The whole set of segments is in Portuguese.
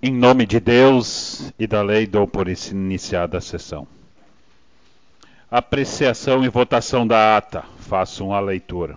Em nome de Deus e da lei, dou por iniciada a sessão. Apreciação e votação da ata. Faço uma leitura.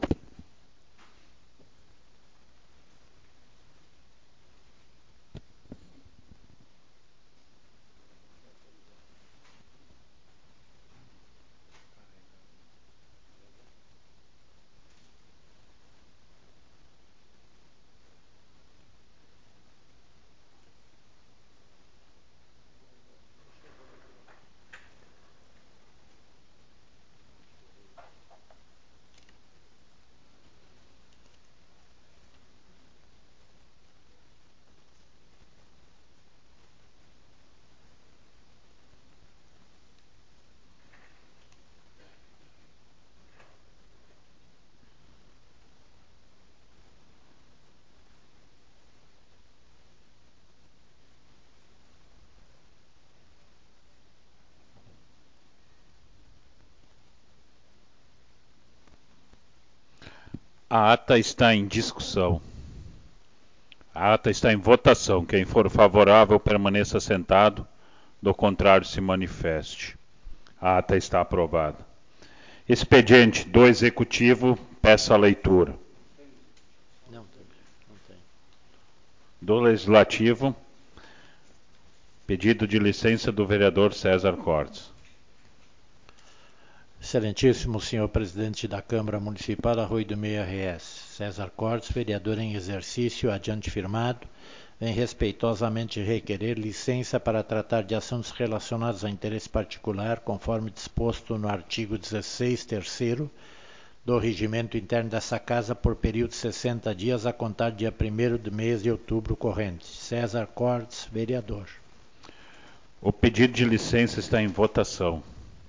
A ata está em discussão. A ata está em votação. Quem for favorável, permaneça sentado. Do contrário, se manifeste. A ata está aprovada. Expediente do Executivo, peço a leitura. Não tem. Do Legislativo, pedido de licença do vereador César Cortes. Excelentíssimo senhor presidente da Câmara Municipal Arroio do Meio RS, César Cortes, vereador em exercício, adiante firmado, vem respeitosamente requerer licença para tratar de assuntos relacionados a interesse particular, conforme disposto no artigo 16, terceiro, do regimento interno dessa Casa por período de 60 dias a contar dia 1º do mês de outubro corrente. César Cortes, vereador. O pedido de licença está em votação.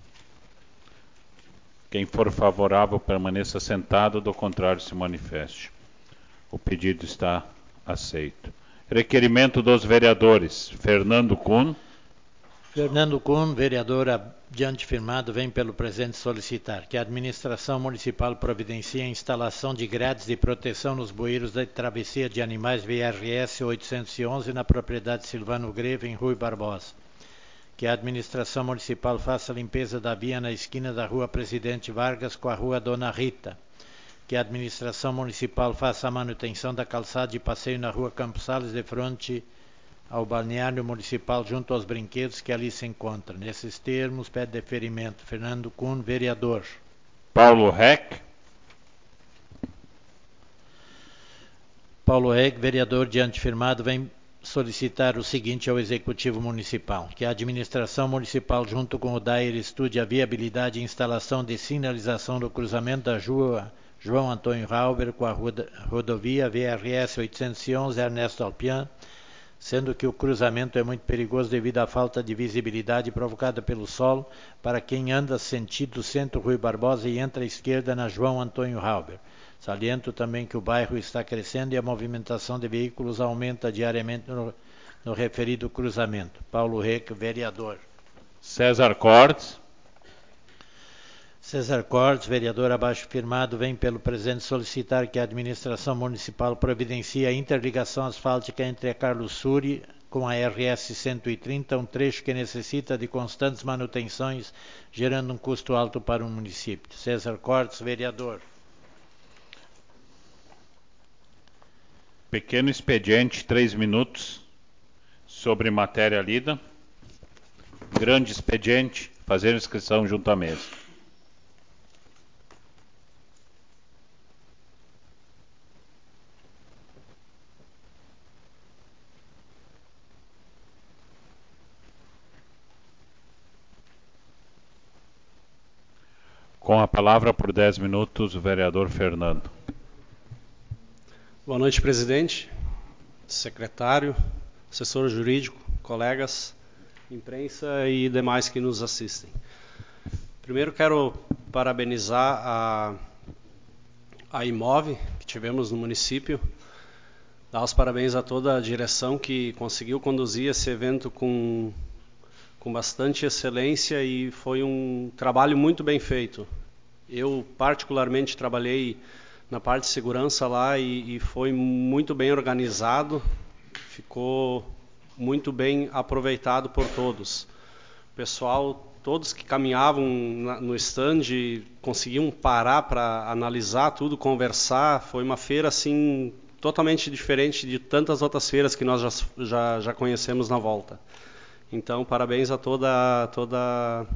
Quem for favorável, permaneça sentado, do contrário, se manifeste. O pedido está aceito. Requerimento dos vereadores. Fernando Kuhn. Fernando Kuhn, vereador adiante firmado, vem pelo presente solicitar que a administração municipal providencie a instalação de grades de proteção nos bueiros da travessia de animais VRS 811 na propriedade Silvano Greve, em Rui Barbosa. Que a administração municipal faça a limpeza da via na esquina da rua Presidente Vargas com a rua Dona Rita. Que a administração municipal faça a manutenção da calçada de passeio na rua Campos Sales de frente ao balneário municipal junto aos brinquedos que ali se encontram. Nesses termos, pede deferimento. Fernando Kuhn, vereador. Paulo Reck. Paulo Reck, vereador diante firmado, vem solicitar o seguinte ao Executivo Municipal, que a administração municipal, junto com o DAER, estude a viabilidade e instalação de sinalização do cruzamento da rua João Antônio Rauber com a rodovia VRS 811 Ernesto Alpian, sendo que o cruzamento é muito perigoso devido à falta de visibilidade provocada pelo sol para quem anda sentido centro Rui Barbosa e entra à esquerda na João Antônio Rauber. Saliento também que o bairro está crescendo e a movimentação de veículos aumenta diariamente no referido cruzamento. Paulo Reck, vereador. César Cortes. César Cortes, vereador abaixo firmado, vem pelo presente solicitar que a administração municipal providencie a interligação asfáltica entre a Carlos Suri com a RS 130, um trecho que necessita de constantes manutenções, gerando um custo alto para o município. César Cortes, vereador. Pequeno expediente, 3 minutos, sobre matéria lida. Grande expediente, fazer inscrição junto à mesa. Com a palavra por 10 minutos, o vereador Fernando. Boa noite, presidente, secretário, assessor jurídico, colegas, imprensa e demais que nos assistem. Primeiro quero parabenizar a Imove que tivemos no município, dar os parabéns a toda a direção que conseguiu conduzir esse evento com bastante excelência e foi um trabalho muito bem feito. Eu particularmente trabalhei na parte de segurança lá e foi muito bem organizado, ficou muito bem aproveitado por todos. O pessoal, todos que caminhavam no stand, conseguiam parar para analisar tudo, conversar. Foi uma feira assim totalmente diferente de tantas outras feiras que nós já conhecemos na volta. Então, parabéns a toda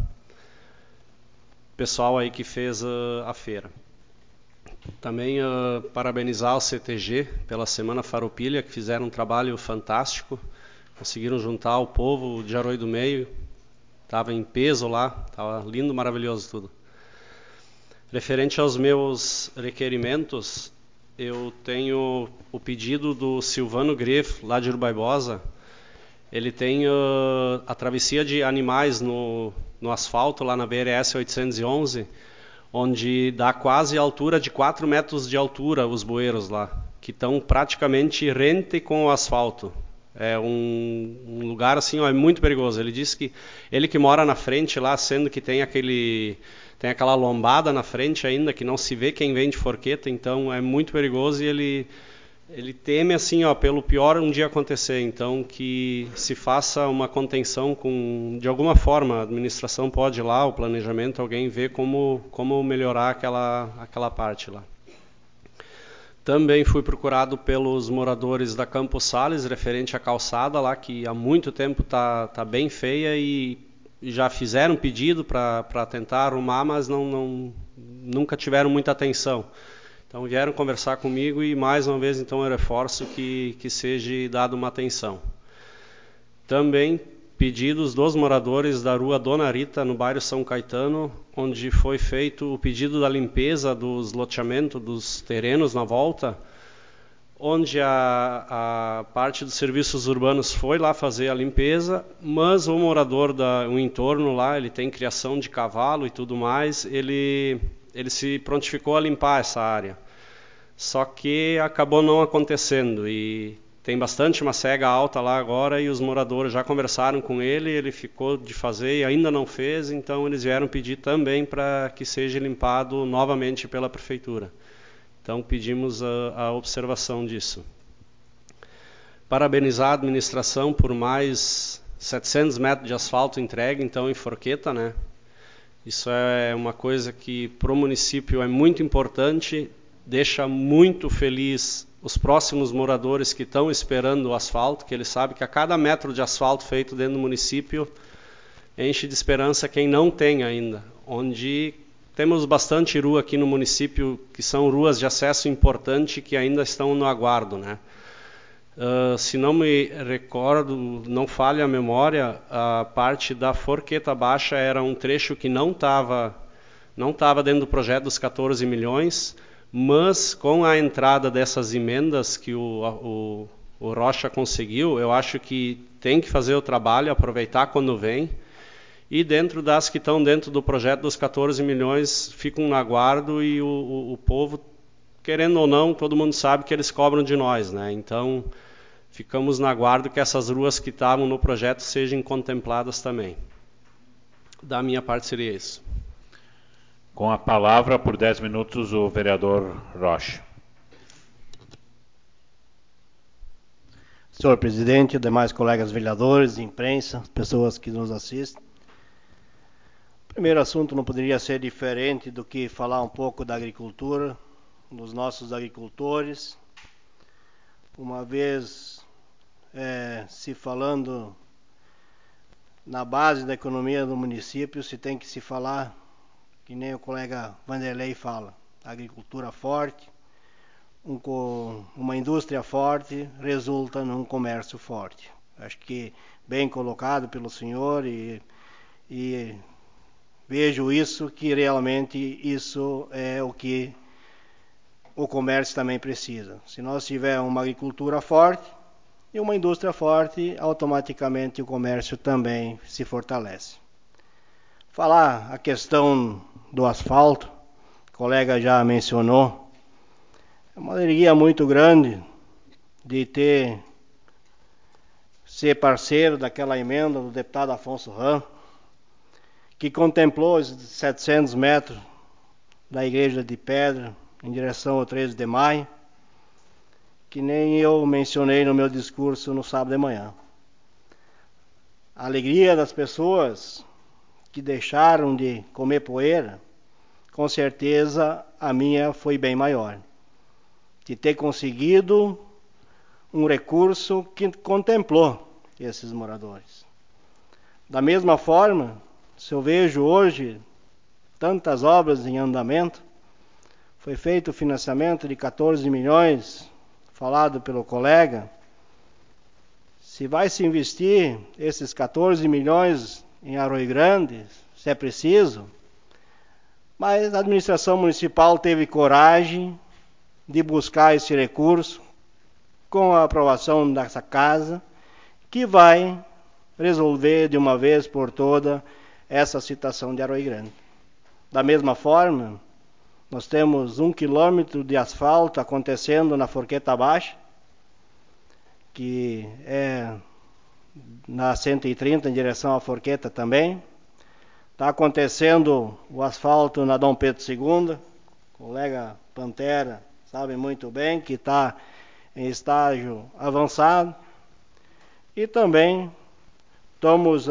pessoal aí que fez a feira. Também parabenizar o CTG pela Semana Farroupilha, que fizeram um trabalho fantástico. Conseguiram juntar o povo de Aroio do Meio. Estava em peso lá, estava lindo, maravilhoso tudo. Referente aos meus requerimentos, eu tenho o pedido do Silvano Greff, lá de Urubaibósa. Ele tem a travessia de animais no asfalto, lá na BRS 811, onde dá quase a altura de 4 metros de altura os bueiros lá, que estão praticamente rente com o asfalto. É um lugar assim, ó, é muito perigoso. Ele disse que ele que mora na frente lá, sendo que tem aquela lombada na frente ainda, que não se vê quem vem de Forqueta, então é muito perigoso, e ele teme assim, ó, pelo pior um dia acontecer. Então que se faça uma contenção de alguma forma. A administração pode ir lá, o planejamento, alguém ver como melhorar aquela parte lá. Também fui procurado pelos moradores da Campos Sales, referente à calçada lá, que há muito tempo tá bem feia, e já fizeram pedido para tentar arrumar, mas nunca tiveram muita atenção. Então vieram conversar comigo e mais uma vez então eu reforço que seja dada uma atenção. Também pedidos dos moradores da rua Dona Rita, no bairro São Caetano, onde foi feito o pedido da limpeza dos loteamentos, dos terrenos na volta, onde a parte dos serviços urbanos foi lá fazer a limpeza, mas o morador o entorno lá, ele tem criação de cavalo e tudo mais, ele se prontificou a limpar essa área. Só que acabou não acontecendo, e tem bastante macega alta lá agora, e os moradores já conversaram com ele ficou de fazer e ainda não fez, então eles vieram pedir também para que seja limpado novamente pela prefeitura. Então pedimos a observação disso. Parabenizar a administração por mais 700 metros de asfalto entregue, então, em Forqueta, né? Isso é uma coisa que para o município é muito importante, deixa muito feliz os próximos moradores que estão esperando o asfalto, que eles sabem que a cada metro de asfalto feito dentro do município enche de esperança quem não tem ainda. Onde temos bastante rua aqui no município, que são ruas de acesso importante, que ainda estão no aguardo, né? Se não me recordo, não falha a memória, a parte da Forqueta Baixa era um trecho que não estava dentro do projeto dos 14 milhões, mas com a entrada dessas emendas que o Rocha conseguiu, eu acho que tem que fazer o trabalho, aproveitar quando vem, e dentro das que estão dentro do projeto dos 14 milhões, ficam no aguardo, e o povo, querendo ou não, todo mundo sabe que eles cobram de nós, né? Então, ficamos no aguardo que essas ruas que estavam no projeto sejam contempladas também. Da minha parte seria isso. Com a palavra, por 10 minutos, o vereador Rocha. Senhor presidente, demais colegas vereadores, imprensa, pessoas que nos assistem. O primeiro assunto não poderia ser diferente do que falar um pouco da agricultura, dos nossos agricultores. Uma vez se falando na base da economia do município, se tem que se falar, que nem o colega Vanderlei fala, agricultura forte, uma indústria forte resulta num comércio forte. Acho que bem colocado pelo senhor, e vejo isso, que realmente isso é o que o comércio também precisa. Se nós tivermos uma agricultura forte e uma indústria forte, automaticamente o comércio também se fortalece. Falar a questão do asfalto, o colega já mencionou, é uma alegria muito grande de ser parceiro daquela emenda do deputado Afonso Ram, que contemplou os 700 metros da Igreja de Pedra em direção ao 13 de maio, que nem eu mencionei no meu discurso no sábado de manhã. a alegria das pessoas que deixaram de comer poeira, com certeza a minha foi bem maior. De ter conseguido um recurso que contemplou esses moradores. Da mesma forma, se eu vejo hoje tantas obras em andamento, foi feito o financiamento de 14 milhões, falado pelo colega. Se vai se investir esses 14 milhões em Arroio Grande, se é preciso, mas a administração municipal teve coragem de buscar esse recurso com a aprovação dessa casa, que vai resolver de uma vez por toda essa situação de Arroio Grande. Da mesma forma, nós temos 1 quilômetro de asfalto acontecendo na Forqueta Baixa, que é na 130 em direção à Forqueta também. Está acontecendo o asfalto na Dom Pedro II, o colega Pantera sabe muito bem que está em estágio avançado. E também estamos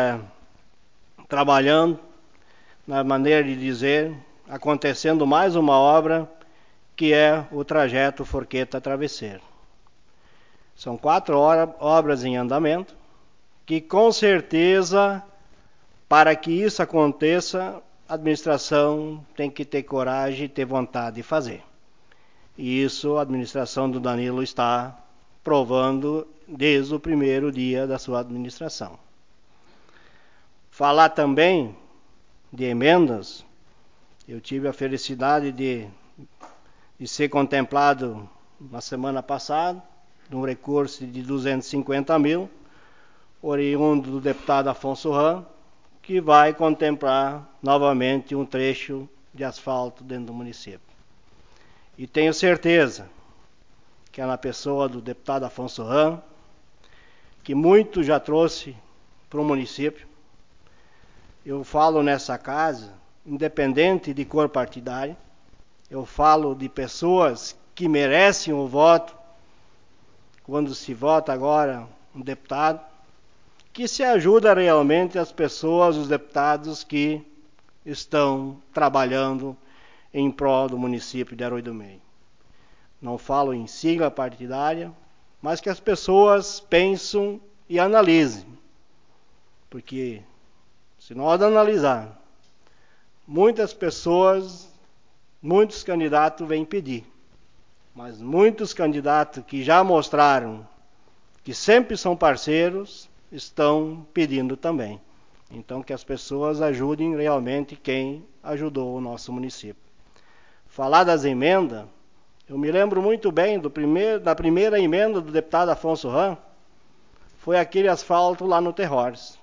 trabalhando, na maneira de dizer, acontecendo mais uma obra, que é o trajeto Forqueta Travesseiro. São 4 obras em andamento, que com certeza, para que isso aconteça, a administração tem que ter coragem e ter vontade de fazer. E isso a administração do Danilo está provando desde o primeiro dia da sua administração. Falar também de emendas, eu tive a felicidade de ser contemplado na semana passada, num recurso de 250 mil, oriundo do deputado Afonso Ram, que vai contemplar novamente um trecho de asfalto dentro do município. E tenho certeza que é na pessoa do deputado Afonso Ram, que muito já trouxe para o município. Eu falo nessa casa, independente de cor partidária, eu falo de pessoas que merecem o voto, quando se vota agora um deputado, que se ajuda realmente as pessoas, os deputados que estão trabalhando em prol do município de Arroio do Meio. Não falo em sigla partidária, mas que as pessoas pensam e analisem. Porque, se nós analisar, muitas pessoas, muitos candidatos vêm pedir. Mas muitos candidatos que já mostraram que sempre são parceiros, estão pedindo também. Então, que as pessoas ajudem realmente quem ajudou o nosso município. Falar das emendas, eu me lembro muito bem da primeira emenda do deputado Afonso Ram, foi aquele asfalto lá no Terrores.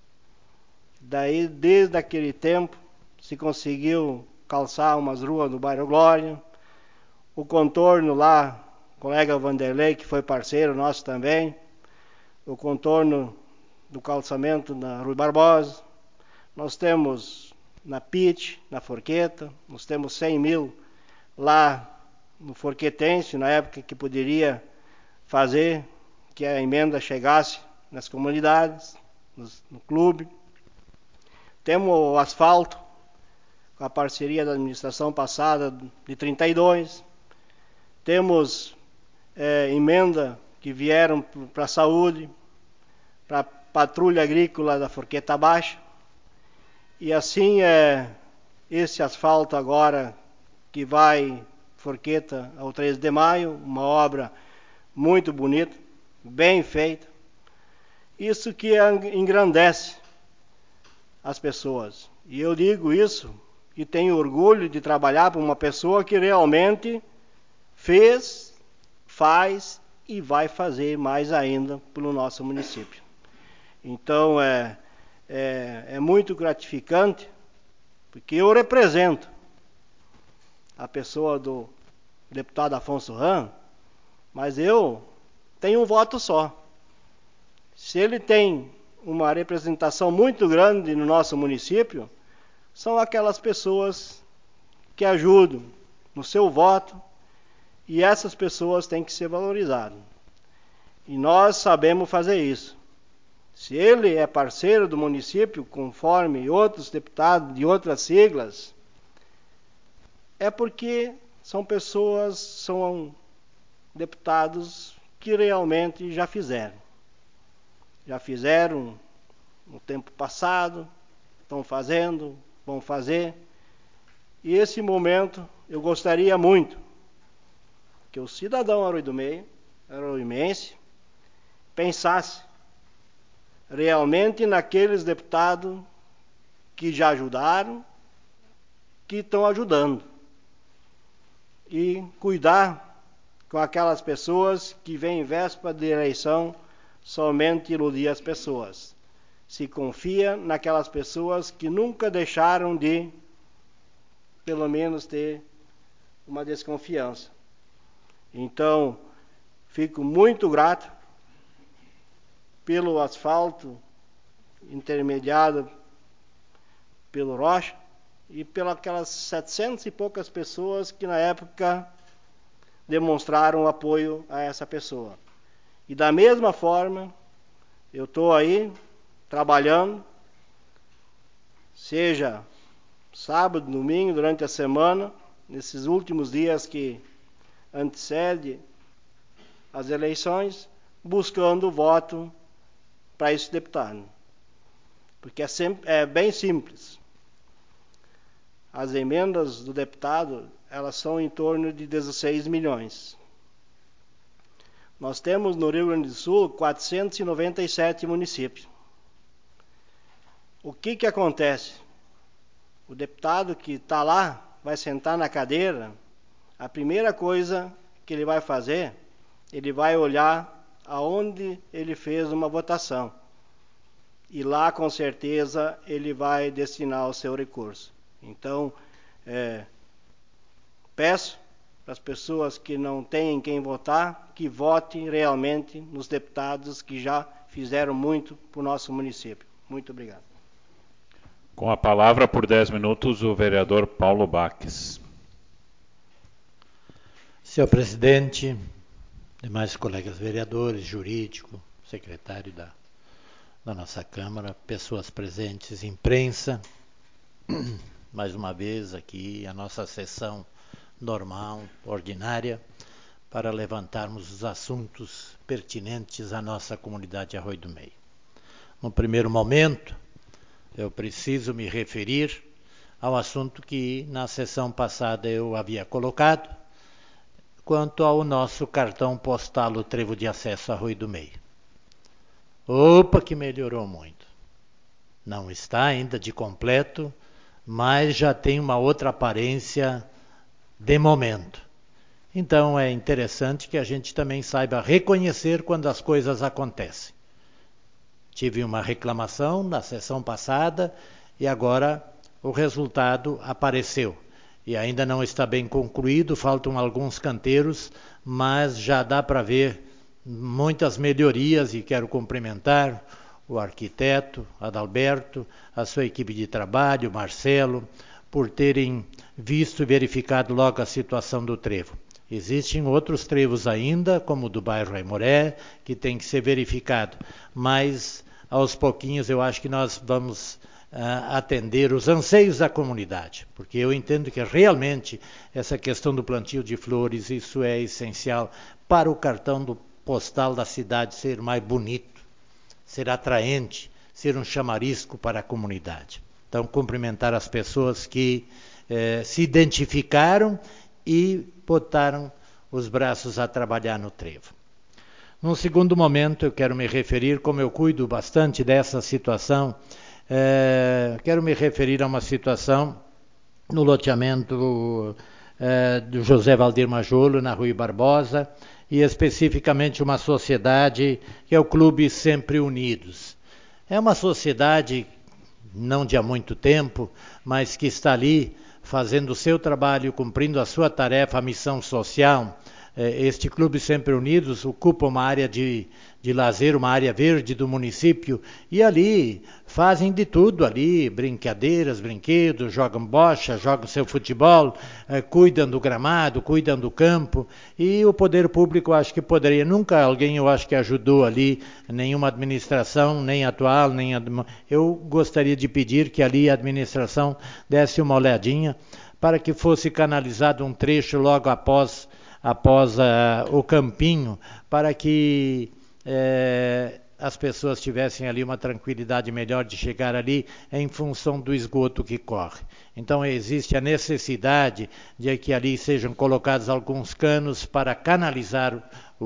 Daí, desde aquele tempo, se conseguiu calçar umas ruas do bairro Glória, o contorno lá, o colega Vanderlei, que foi parceiro nosso também, o contorno do calçamento na Rui Barbosa. Nós temos na PIT, na Forqueta, nós temos 100 mil lá no Forquetense, na época que poderia fazer que a emenda chegasse nas comunidades, no clube. Temos o asfalto, com a parceria da administração passada de 32. Temos emenda que vieram para a saúde, para a patrulha agrícola da Forqueta Baixa. E assim esse asfalto agora que vai Forqueta ao 13 de maio, uma obra muito bonita, bem feita. Isso que engrandece as pessoas. E eu digo isso e tenho orgulho de trabalhar para uma pessoa que realmente fez, faz e vai fazer mais ainda pelo nosso município. Então é muito gratificante, porque eu represento a pessoa do deputado Afonso Ram, mas eu tenho um voto só. Se ele tem uma representação muito grande no nosso município, são aquelas pessoas que ajudam no seu voto, e essas pessoas têm que ser valorizadas. E nós sabemos fazer isso. Se ele é parceiro do município, conforme outros deputados de outras siglas, é porque são deputados que realmente já fizeram. Já fizeram no tempo passado, estão fazendo, vão fazer. E esse momento eu gostaria muito que o cidadão arroimense, pensasse realmente naqueles deputados que já ajudaram, que estão ajudando. E cuidar com aquelas pessoas que vêm em véspera de eleição somente iludir as pessoas. Se confia naquelas pessoas que nunca deixaram de, pelo menos, ter uma desconfiança. Então, fico muito grato pelo asfalto intermediado pelo Rocha e pelas 700 e poucas pessoas que na época demonstraram apoio a essa pessoa. E da mesma forma, eu estou aí trabalhando, seja sábado, domingo, durante a semana, nesses últimos dias que antecedem as eleições, buscando voto para esse deputado. Porque é bem simples. As emendas do deputado, elas são em torno de 16 milhões. Nós temos no Rio Grande do Sul 497 municípios. O que acontece? O deputado que está lá, vai sentar na cadeira, a primeira coisa que ele vai fazer, ele vai olhar aonde ele fez uma votação. E lá, com certeza, ele vai destinar o seu recurso. Então, peço para as pessoas que não têm quem votar, que votem realmente nos deputados que já fizeram muito para o nosso município. Muito obrigado. Com a palavra, por 10 minutos, o vereador Paulo Baques. Senhor presidente, demais colegas vereadores, jurídico, secretário da nossa Câmara, pessoas presentes, imprensa, mais uma vez aqui a nossa sessão normal, ordinária, para levantarmos os assuntos pertinentes à nossa comunidade Arroio do Meio. No primeiro momento, eu preciso me referir ao assunto que na sessão passada eu havia colocado, quanto ao nosso cartão postal, o trevo de acesso a Arroio do Meio. Opa, que melhorou muito. Não está ainda de completo, mas já tem uma outra aparência de momento. Então é interessante que a gente também saiba reconhecer quando as coisas acontecem. Tive uma reclamação na sessão passada e agora o resultado apareceu. E ainda não está bem concluído, faltam alguns canteiros, mas já dá para ver muitas melhorias e quero cumprimentar o arquiteto Adalberto, a sua equipe de trabalho, Marcelo, por terem visto e verificado logo a situação do trevo. Existem outros trevos ainda, como o do bairro Aimoré, que tem que ser verificado, mas aos pouquinhos eu acho que nós vamos atender os anseios da comunidade, porque eu entendo que realmente essa questão do plantio de flores, isso é essencial para o cartão postal da cidade ser mais bonito, ser atraente, ser um chamarisco para a comunidade. Então, cumprimentar as pessoas que se identificaram e botaram os braços a trabalhar no trevo. Num segundo momento, eu quero me referir, como eu cuido bastante dessa situação, quero me referir a uma situação no loteamento do José Valdir Majolo, na Rui Barbosa, e especificamente uma sociedade que é o Clube Sempre Unidos. É uma sociedade, não de há muito tempo, mas que está ali fazendo o seu trabalho, cumprindo a sua tarefa, a missão social. Este Clube Sempre Unidos ocupa uma área de de lazer, uma área verde do município, e ali fazem de tudo ali, brincadeiras, brinquedos, jogam bocha, jogam seu futebol, cuidam do gramado, cuidam do campo, e o poder público acho que poderia, nunca alguém eu acho que ajudou ali, nenhuma administração, nem atual, eu gostaria de pedir que ali a administração desse uma olhadinha, para que fosse canalizado um trecho logo após o campinho, para que as pessoas tivessem ali uma tranquilidade melhor de chegar ali em função do esgoto que corre. Então existe a necessidade de que ali sejam colocados alguns canos para canalizar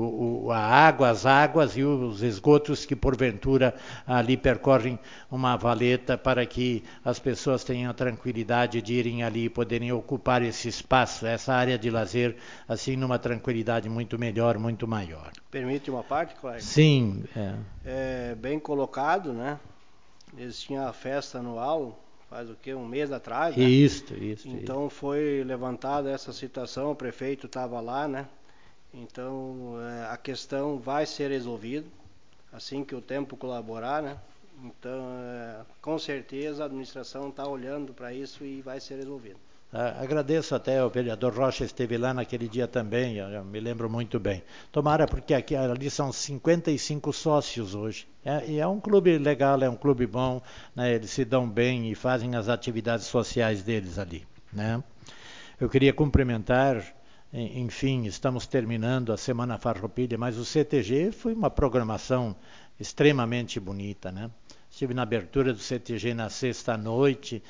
as águas e os esgotos que porventura ali percorrem uma valeta, para que as pessoas tenham a tranquilidade de irem ali e poderem ocupar esse espaço, essa área de lazer, assim numa tranquilidade muito melhor, muito maior. Permite uma parte, colega? Sim. Bem colocado, né? Eles tinham a festa anual, faz o quê? Um mês atrás, né? Isso. Então foi levantada essa situação, o prefeito estava lá, né? Então a questão vai ser resolvida assim que o tempo colaborar, né? Então com certeza a administração está olhando para isso e vai ser resolvido. Agradeço até ao vereador Rocha, esteve lá naquele dia também, eu me lembro muito bem. Tomara, porque ali são 55 sócios hoje. E é um clube legal, é um clube bom, né? Eles se dão bem e fazem as atividades sociais deles ali, né? Eu queria cumprimentar, enfim, estamos terminando a Semana Farroupilha, mas o CTG foi uma programação extremamente bonita, né? Estive na abertura do CTG na sexta-noite,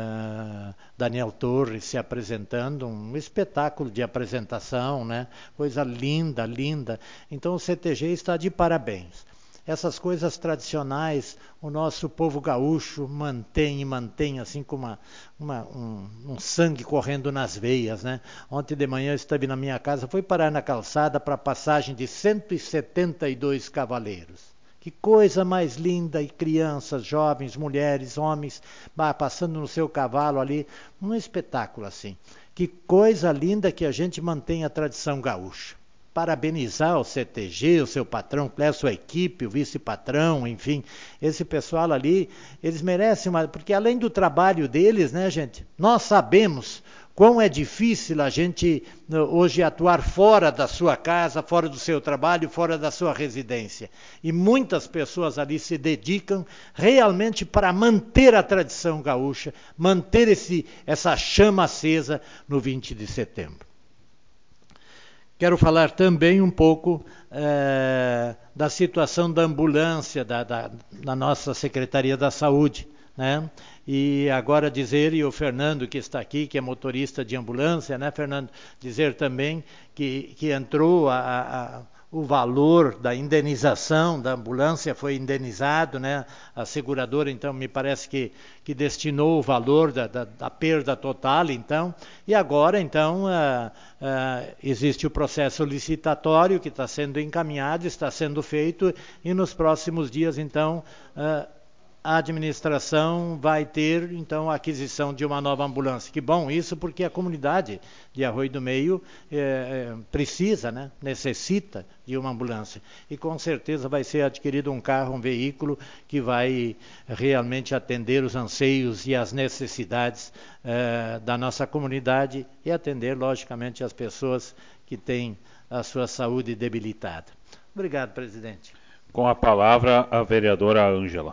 Daniel Torres se apresentando, um espetáculo de apresentação, né? Coisa linda, linda. Então o CTG está de parabéns. Essas coisas tradicionais, o nosso povo gaúcho mantém assim com um sangue correndo nas veias, né? Ontem de manhã eu esteve na minha casa, fui parar na calçada para a passagem de 172 cavaleiros. Que coisa mais linda, e crianças, jovens, mulheres, homens, passando no seu cavalo ali, um espetáculo assim. Que coisa linda que a gente mantém a tradição gaúcha. Parabenizar o CTG, o seu patrão, a sua equipe, o vice-patrão, enfim, esse pessoal ali, eles merecem porque além do trabalho deles, né, gente, nós sabemos quão é difícil a gente hoje atuar fora da sua casa, fora do seu trabalho, fora da sua residência. E muitas pessoas ali se dedicam realmente para manter a tradição gaúcha, manter essa chama acesa no 20 de setembro. Quero falar também um pouco da situação da ambulância da nossa Secretaria da Saúde, né? E agora dizer, e o Fernando que está aqui, que é motorista de ambulância, né, Fernando, dizer também que entrou o valor da indenização da ambulância, foi indenizado, né? A seguradora, então, me parece que destinou o valor da perda total, então, e agora, então, existe o processo licitatório que está sendo encaminhado, está sendo feito, e nos próximos dias, então, a administração vai ter, então, a aquisição de uma nova ambulância. Que bom isso, porque a comunidade de Arroio do Meio precisa, né? Necessita de uma ambulância. E com certeza vai ser adquirido um carro, um veículo que vai realmente atender os anseios e as necessidades da nossa comunidade e atender, logicamente, as pessoas que têm a sua saúde debilitada. Obrigado, presidente. Com a palavra, a vereadora Ângela.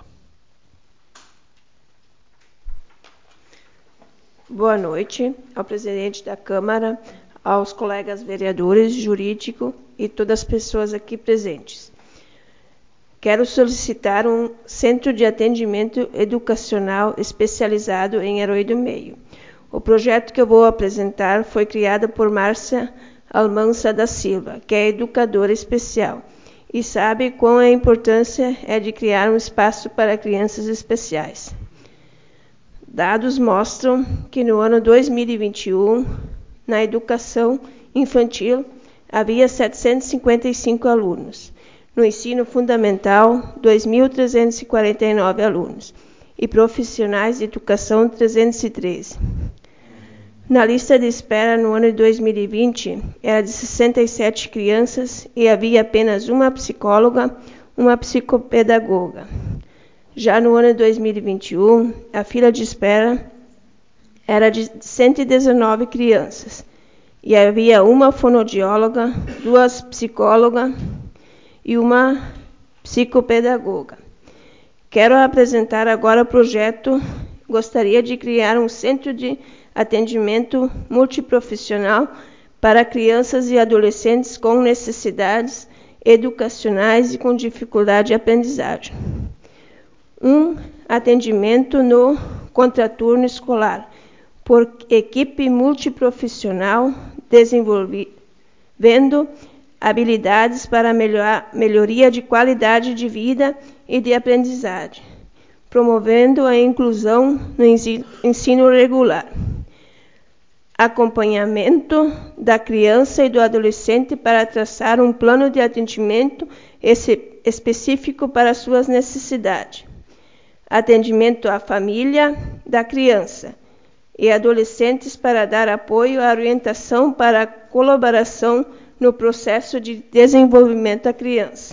Boa noite ao presidente da Câmara, aos colegas vereadores, jurídico e todas as pessoas aqui presentes. Quero solicitar um centro de atendimento educacional especializado em Arroio do Meio. O projeto que eu vou apresentar foi criado por Márcia Almança da Silva, que é educadora especial, e sabe qual a importância é de criar um espaço para crianças especiais. Dados mostram que no ano 2021, na educação infantil, havia 755 alunos. No ensino fundamental, 2.349 alunos. E profissionais de educação, 313. Na lista de espera no ano de 2020 era de 67 crianças e havia apenas uma psicóloga, uma psicopedagoga. Já no ano de 2021, a fila de espera era de 119 crianças e havia uma fonoaudióloga, 2 psicólogas e uma psicopedagoga. Quero apresentar agora o projeto. Gostaria de criar um centro de atendimento multiprofissional para crianças e adolescentes com necessidades educacionais e com dificuldade de aprendizagem. Um atendimento no contraturno escolar, por equipe multiprofissional, desenvolvendo habilidades para melhoria de qualidade de vida e de aprendizagem, promovendo a inclusão no ensino regular. Acompanhamento da criança e do adolescente para traçar um plano de atendimento específico para suas necessidades. Atendimento à família da criança e adolescentes para dar apoio à orientação para a colaboração no processo de desenvolvimento da criança.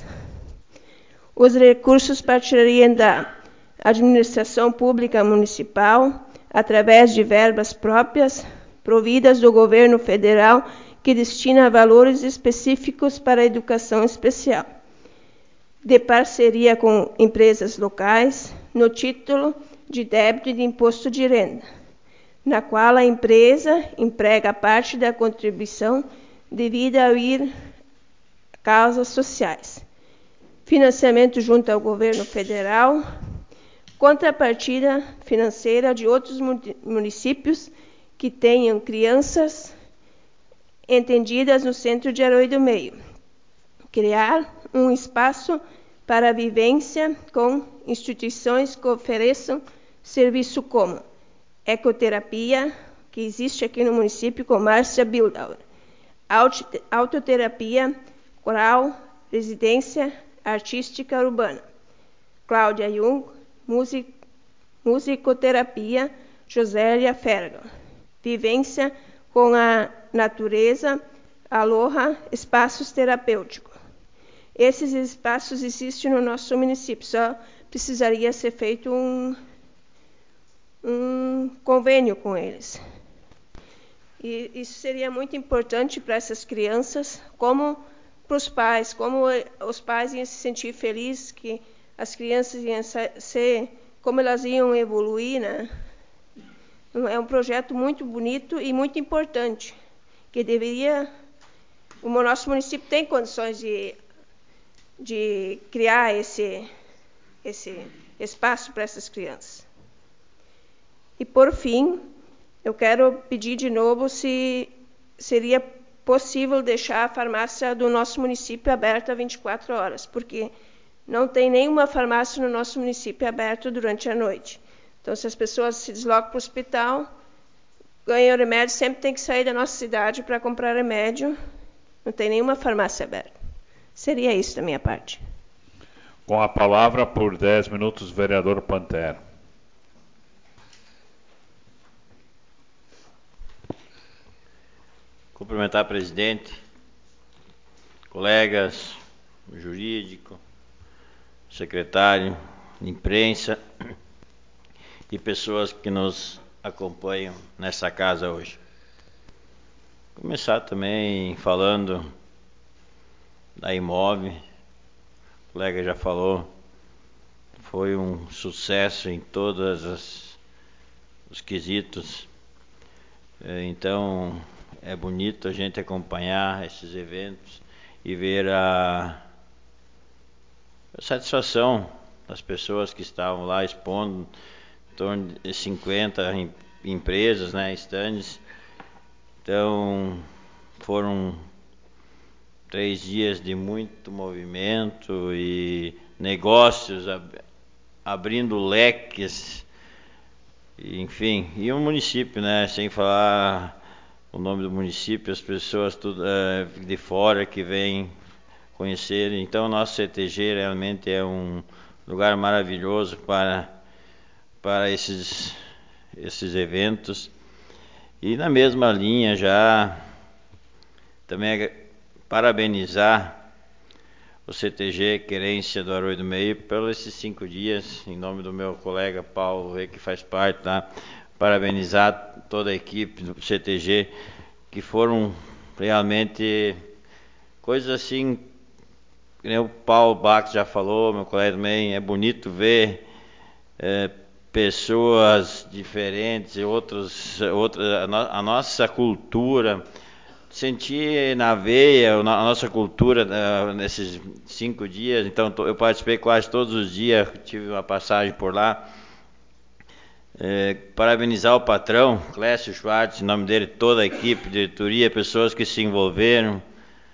Os recursos partiriam da administração pública municipal, através de verbas próprias, providas do governo federal, que destina valores específicos para a educação especial, de parceria com empresas locais, no título de débito de imposto de renda, na qual a empresa emprega parte da contribuição devida a ir causas sociais. Financiamento junto ao governo federal, contrapartida financeira de outros municípios que tenham crianças entendidas no Centro de Aroí do Meio. Criar um espaço para a vivência com instituições que ofereçam serviço como ecoterapia, que existe aqui no município com Márcia Bildauer, autoterapia, coral, residência artística urbana, Cláudia Jung, musicoterapia, Josélia Fergal, vivência com a natureza, Aloha, espaços terapêuticos. Esses espaços existem no nosso município, só precisaria ser feito um convênio com eles. E isso seria muito importante para essas crianças, como para os pais, como os pais iam se sentir felizes que as crianças iam ser, como elas iam evoluir, né? É um projeto muito bonito e muito importante, que deveria... O nosso município tem condições de criar esse espaço para essas crianças. E, por fim, eu quero pedir de novo se seria possível deixar a farmácia do nosso município aberta 24 horas, porque não tem nenhuma farmácia no nosso município aberta durante a noite. Então, se as pessoas se deslocam para o hospital, ganham remédio, sempre tem que sair da nossa cidade para comprar remédio. Não tem nenhuma farmácia aberta. Seria isso da minha parte. Com a palavra, por 10 minutos, vereador Pantera. Cumprimentar o presidente, colegas, o jurídico, secretário, imprensa e pessoas que nos acompanham nessa casa hoje. Começar também falando da Imov, o colega já falou, foi um sucesso em todos os quesitos, então é bonito a gente acompanhar esses eventos e ver a satisfação das pessoas que estavam lá expondo, em torno de 50 empresas, né, estandes. Então foram 3 dias de muito movimento e negócios abrindo leques, enfim, e o município, né, sem falar o nome do município, as pessoas tudo, de fora que vêm conhecer. Então, o nosso CTG realmente é um lugar maravilhoso para esses eventos. E na mesma linha já, também parabenizar o CTG Querência do Arroio do Meio pelos esses 5 dias, em nome do meu colega Paulo, que faz parte, tá? Parabenizar toda a equipe do CTG, que foram realmente coisas assim, que nem o Paulo Bax já falou, meu colega também, é bonito ver pessoas diferentes, a nossa cultura, sentir na veia a nossa cultura nesses 5 dias. Então eu participei quase todos os dias, tive uma passagem por lá. Parabenizar o patrão, Clécio Schwartz, em nome dele, toda a equipe, diretoria, pessoas que se envolveram.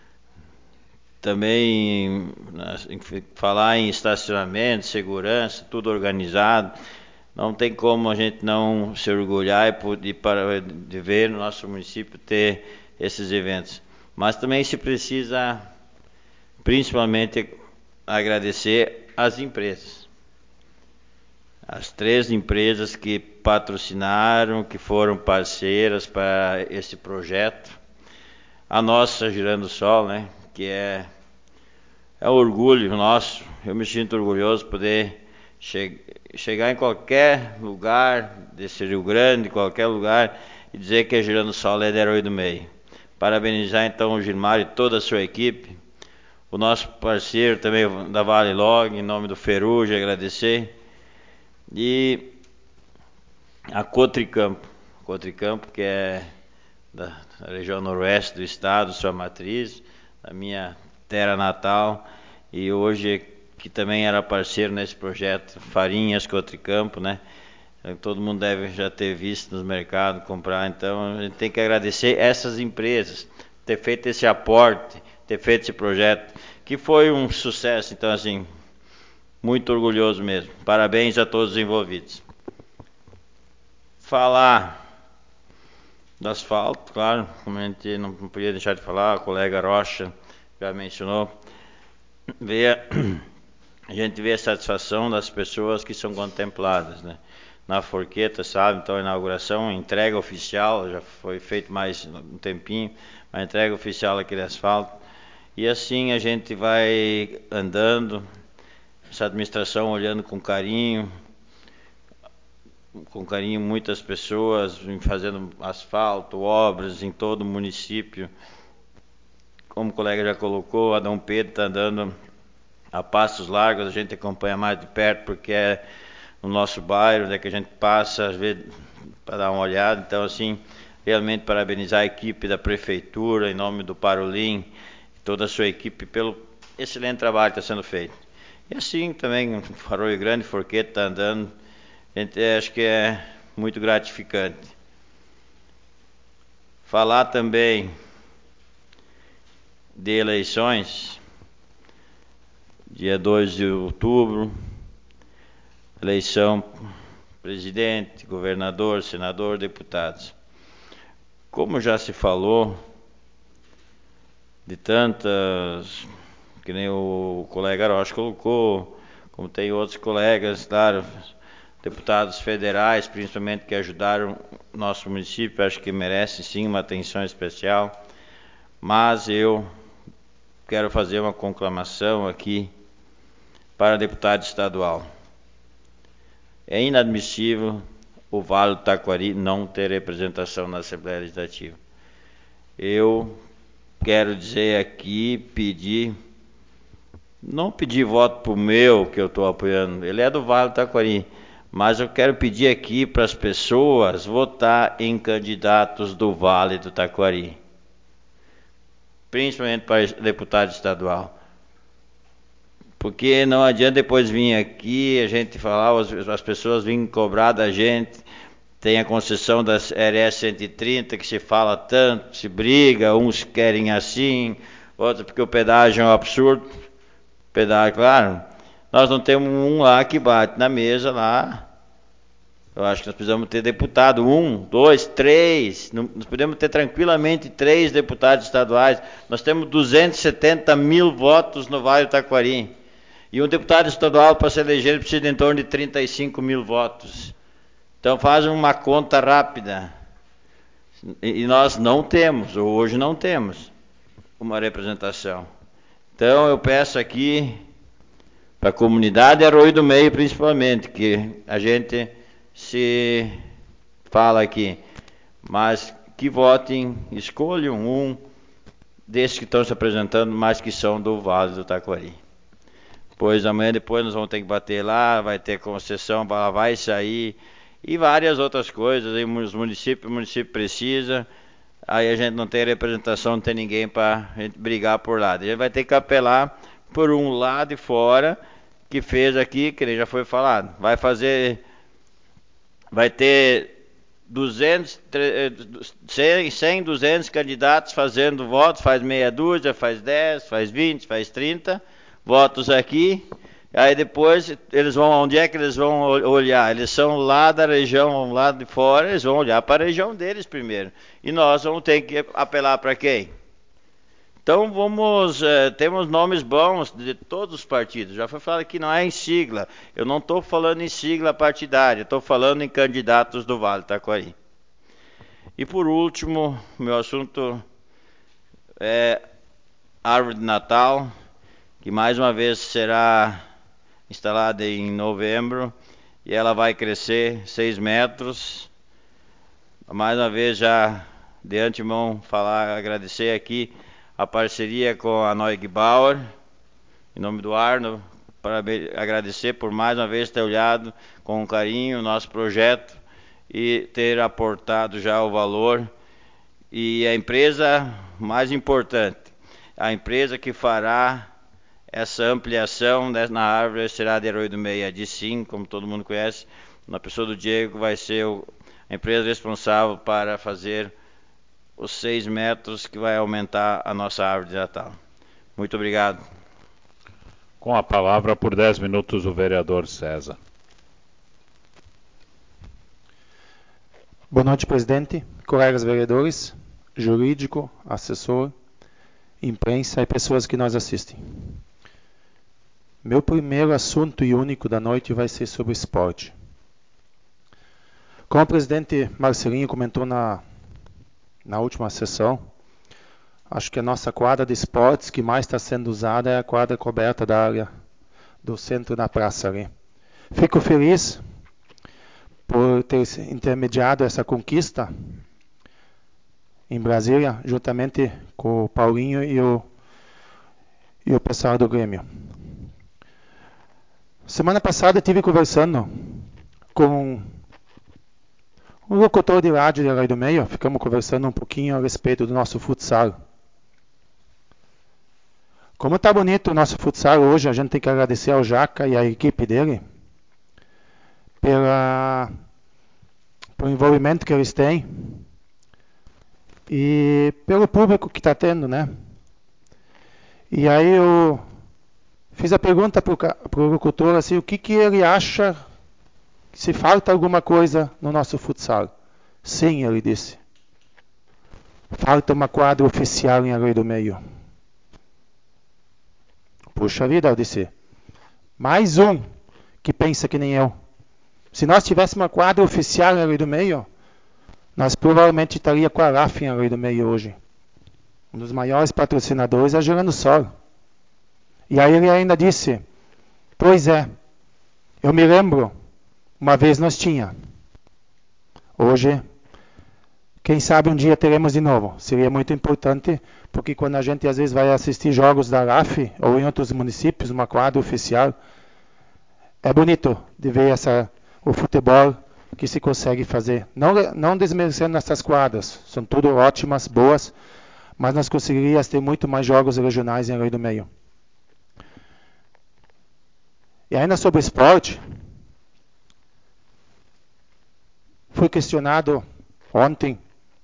Também falar em estacionamento, segurança, tudo organizado. Não tem como a gente não se orgulhar de ver no nosso município ter esses eventos. Mas também se precisa, principalmente, agradecer às empresas. As 3 empresas que patrocinaram, que foram parceiras para esse projeto. A nossa Girando Sol, né, que é um orgulho nosso. Eu me sinto orgulhoso de poder chegar em qualquer lugar desse Rio Grande, qualquer lugar, e dizer que a Girando Sol é de Arroio do Meio. Parabenizar então o Gilmar e toda a sua equipe, o nosso parceiro também da Vale Log, em nome do Ferrugem, agradecer, e a Cotricampo, que é da região noroeste do estado, sua matriz, da minha terra natal, e hoje que também era parceiro nesse projeto, Farinhas Cotricampo, né? Todo mundo deve já ter visto nos mercados, comprar. Então a gente tem que agradecer essas empresas, ter feito esse aporte, ter feito esse projeto, que foi um sucesso. Então assim, muito orgulhoso mesmo. Parabéns a todos os envolvidos. Falar do asfalto, claro, como a gente não podia deixar de falar, o colega Rocha já mencionou. A gente vê a satisfação das pessoas que são contempladas, né? Na Forqueta, sabe? Então a inauguração, a entrega oficial, já foi feito mais um tempinho, a entrega oficial daquele asfalto. E assim a gente vai andando, essa administração olhando com carinho muitas pessoas fazendo asfalto, obras em todo o município. Como o colega já colocou, Adão Pedro está andando a passos largos, a gente acompanha mais de perto porque é no nosso bairro, onde é que a gente passa, às vezes, para dar uma olhada. Então, assim, realmente parabenizar a equipe da Prefeitura, em nome do Parolim, toda a sua equipe, pelo excelente trabalho que está sendo feito. E assim, também, o Arroio Grande, Forqueta está andando, a gente acho que é muito gratificante. Falar também de eleições, dia 2 de outubro, eleição presidente, governador, senador, deputados. Como já se falou de tantas, que nem o colega Rocha colocou, como tem outros colegas, claro, deputados federais, principalmente, que ajudaram o nosso município, acho que merece sim uma atenção especial. Mas eu quero fazer uma conclamação aqui para deputado estadual. É inadmissível o Vale do Taquari não ter representação na Assembleia Legislativa. Eu quero dizer aqui, não pedir voto para o meu, que eu estou apoiando, ele é do Vale do Taquari, mas eu quero pedir aqui para as pessoas votar em candidatos do Vale do Taquari, principalmente para deputado estadual. Porque não adianta depois vir aqui, a gente falar, as pessoas virem cobrar da gente. Tem a concessão das RS 130, que se fala tanto, se briga, uns querem assim, outros porque o pedágio é um absurdo. Pedágio, claro, nós não temos um lá que bate na mesa lá. Eu acho que nós precisamos ter deputado, 1, 2, 3, nós podemos ter tranquilamente 3 deputados estaduais. Nós temos 270 mil votos no Vale do Taquari. E um deputado estadual, para se eleger, precisa de em torno de 35 mil votos. Então faz uma conta rápida. E nós não temos, ou hoje não temos, uma representação. Então eu peço aqui para a comunidade Arroio do Meio principalmente, que a gente se fala aqui, mas que votem, escolham um desses que estão se apresentando, mas que são do Vale do Taquari. Pois amanhã depois nós vamos ter que bater lá, vai ter concessão, vai sair, e várias outras coisas, aí os municípios, o município precisa, aí a gente não tem representação, não tem ninguém para brigar por lá. A gente vai ter que apelar por um lá de fora, que fez aqui, que já foi falado, vai ter 200, 100, 200 candidatos fazendo votos, faz meia dúzia, faz 10, faz 20, faz 30 votos aqui, aí depois eles vão, onde é que eles vão olhar? Eles são lá da região, lá de fora, eles vão olhar para a região deles primeiro, e nós vamos ter que apelar para quem? Então temos nomes bons de todos os partidos, já foi falado que não é em sigla, eu não estou falando em sigla partidária, estou falando em candidatos do Vale do Taquari. E por último, meu assunto é árvore de Natal, que mais uma vez será instalada em novembro, e ela vai crescer 6 metros. Mais uma vez já de antemão agradecer aqui a parceria com a Noig Bauer, em nome do Arno, para agradecer por mais uma vez ter olhado com carinho o nosso projeto e ter aportado já o valor. E a empresa mais importante, a empresa que fará essa ampliação na árvore será de Arroio do Meio, a DICIM, como todo mundo conhece, na pessoa do Diego, vai ser a empresa responsável para fazer os 6 metros que vai aumentar a nossa árvore de Natal. Muito obrigado. Com a palavra por 10 minutos o vereador César. Boa noite, presidente, colegas vereadores, jurídico, assessor, imprensa e pessoas que nos assistem. Meu primeiro assunto e único da noite vai ser sobre esporte. Como o presidente Marcelinho comentou na última sessão, acho que a nossa quadra de esportes que mais está sendo usada é a quadra coberta da área do centro da praça ali. Fico feliz por ter intermediado essa conquista em Brasília, juntamente com o Paulinho e o pessoal do Grêmio. Semana passada eu estive conversando com um locutor de rádio de Arroio do Meio, ficamos conversando um pouquinho a respeito do nosso futsal. Como está bonito o nosso futsal hoje, a gente tem que agradecer ao Jaca e à equipe dele pelo envolvimento que eles têm e pelo público que está tendo, né? E aí eu fiz a pergunta para o locutor assim, o que ele acha se falta alguma coisa no nosso futsal. Sim, ele disse. Falta uma quadra oficial em Arroio do Meio. Puxa vida, eu disse. Mais um que pensa que nem eu. Se nós tivéssemos uma quadra oficial em Arroio do Meio, nós provavelmente estaria com a RAF em Arroio do Meio hoje. Um dos maiores patrocinadores é a Gerando Sol. E aí ele ainda disse, pois é, eu me lembro, uma vez nós tinha. Hoje, quem sabe um dia teremos de novo. Seria muito importante, porque quando a gente às vezes vai assistir jogos da RAF ou em outros municípios, uma quadra oficial, é bonito de ver o futebol que se consegue fazer. Não desmerecendo essas quadras, são tudo ótimas, boas, mas nós conseguiríamos ter muito mais jogos regionais em Arroio do Meio. E ainda sobre esporte, fui questionado ontem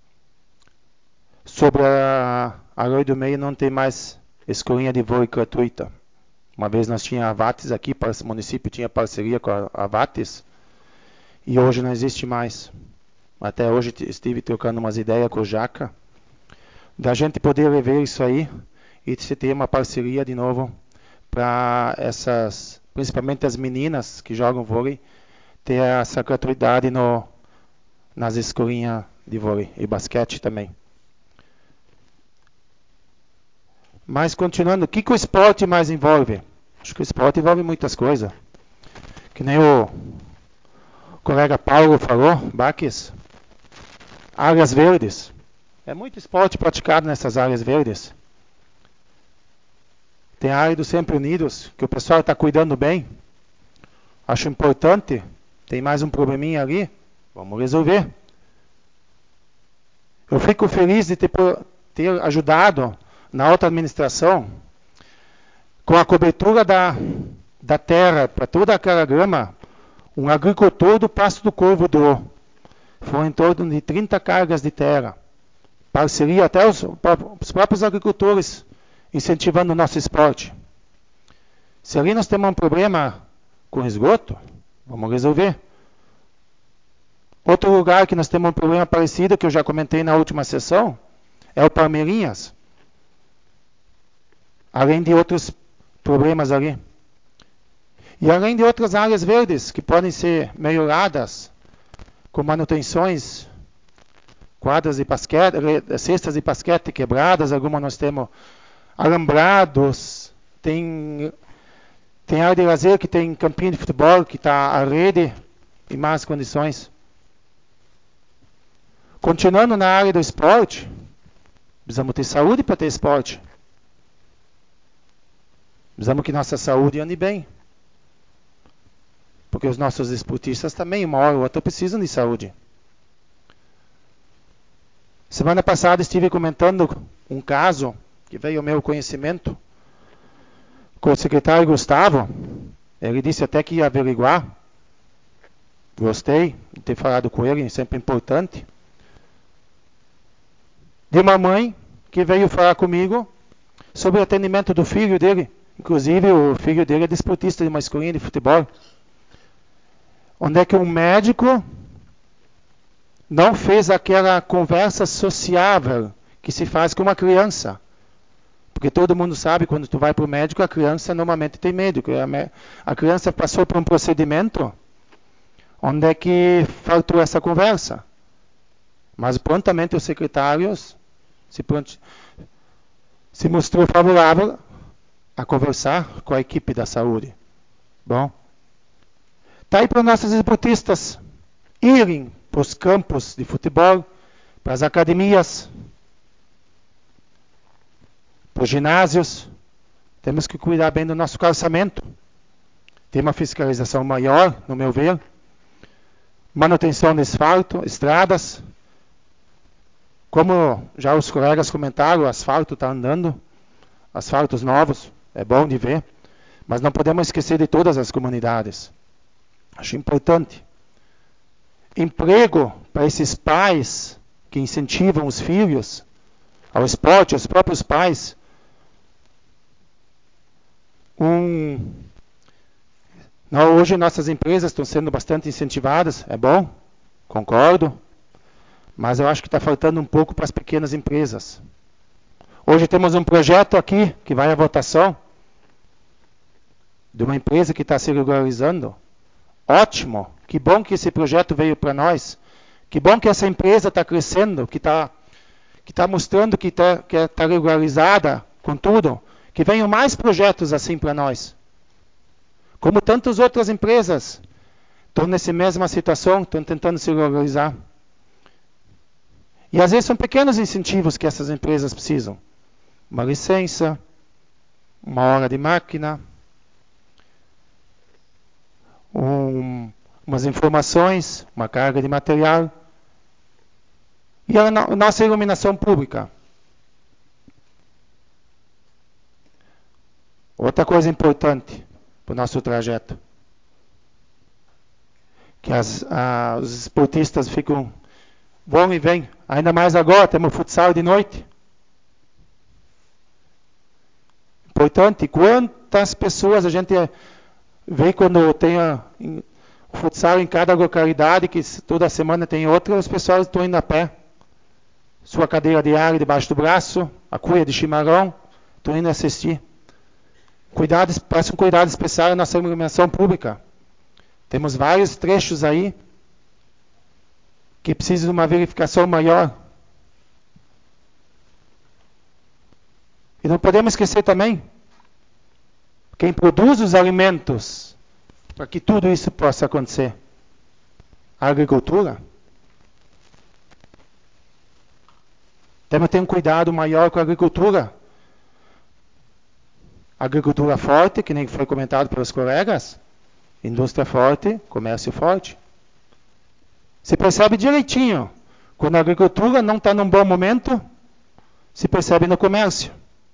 sobre a Arroio do Meio não ter mais escolinha de vôlei gratuita. Uma vez nós tínhamos a Vates aqui, o município tinha parceria com a Vates, e hoje não existe mais. Até hoje estive trocando umas ideias com o Jaca, da gente poder rever isso aí e se ter uma parceria de novo para principalmente as meninas que jogam vôlei, ter essa gratuidade nas escolinhas de vôlei e basquete também. Mas continuando, o que o esporte mais envolve? Acho que o esporte envolve muitas coisas. Que nem o colega Paulo falou, Baques, áreas verdes. É muito esporte praticado nessas áreas verdes. Tem a área do Sempre Unidos, que o pessoal está cuidando bem. Acho importante. Tem mais um probleminha ali. Vamos resolver. Eu fico feliz de ter ajudado na outra administração com a cobertura da terra para toda aquela grama. Um agricultor do Passo do Corvo doou. Foram em torno de 30 cargas de terra. Parceria até os próprios agricultores incentivando o nosso esporte. Se ali nós temos um problema com esgoto, vamos resolver. Outro lugar que nós temos um problema parecido, que eu já comentei na última sessão, é o Palmeirinhas. Além de outros problemas ali. E além de outras áreas verdes que podem ser melhoradas, com manutenções, quadras de basquete, cestas de basquete quebradas, algumas nós temos alambrados, tem área de lazer que tem campinho de futebol, que está a rede em más condições. Continuando na área do esporte, precisamos ter saúde para ter esporte. Precisamos que nossa saúde ande bem. Porque os nossos esportistas também, uma hora ou outra, precisam de saúde. Semana passada estive comentando um caso que veio ao meu conhecimento com o secretário Gustavo. Ele disse até que ia averiguar. Gostei de ter falado com ele, sempre importante. De uma mãe que veio falar comigo sobre o atendimento do filho dele. Inclusive, o filho dele é desportista de uma escolinha de futebol. Onde é que um médico não fez aquela conversa sociável que se faz com uma criança. Porque todo mundo sabe, quando tu vai para o médico, a criança normalmente tem medo. A criança passou por um procedimento onde é que faltou essa conversa. Mas prontamente os secretários se mostrou favorável a conversar com a equipe da saúde. Bom, está aí para os nossos esportistas irem para os campos de futebol, para as academias, para os ginásios. Temos que cuidar bem do nosso calçamento. Tem uma fiscalização maior, no meu ver. Manutenção de asfalto, estradas. Como já os colegas comentaram, o asfalto está andando. Asfaltos novos, é bom de ver. Mas não podemos esquecer de todas as comunidades. Acho importante. Emprego para esses pais que incentivam os filhos ao esporte, os próprios pais. Hoje nossas empresas estão sendo bastante incentivadas, é bom, concordo, mas eu acho que está faltando um pouco para as pequenas empresas. Hoje temos um projeto aqui que vai à votação de uma empresa que está se regularizando. Ótimo, que bom que esse projeto veio para nós, que bom que essa empresa está crescendo, que está mostrando que está regularizada com tudo, que venham mais projetos assim para nós. Como tantas outras empresas estão nessa mesma situação, estão tentando se regularizar. E às vezes são pequenos incentivos que essas empresas precisam. Uma licença, uma hora de máquina, umas informações, uma carga de material. E a nossa iluminação pública. Outra coisa importante para o nosso trajeto. Que os esportistas vão e vêm. Ainda mais agora, temos futsal de noite. Importante, quantas pessoas a gente vê quando tem o futsal em cada localidade, que toda semana tem outra, os pessoas estão indo a pé. Sua cadeira de água debaixo do braço, a cuia de chimarrão, estão indo assistir. Parece um cuidado especial na nossa iluminação pública. Temos vários trechos aí que precisa de uma verificação maior. E não podemos esquecer também quem produz os alimentos para que tudo isso possa acontecer. A agricultura. Temos que ter um cuidado maior com a agricultura. Agricultura forte, que nem foi comentado pelos colegas. Indústria forte, comércio forte. Se percebe direitinho. Quando a agricultura não está num bom momento, se percebe no comércio.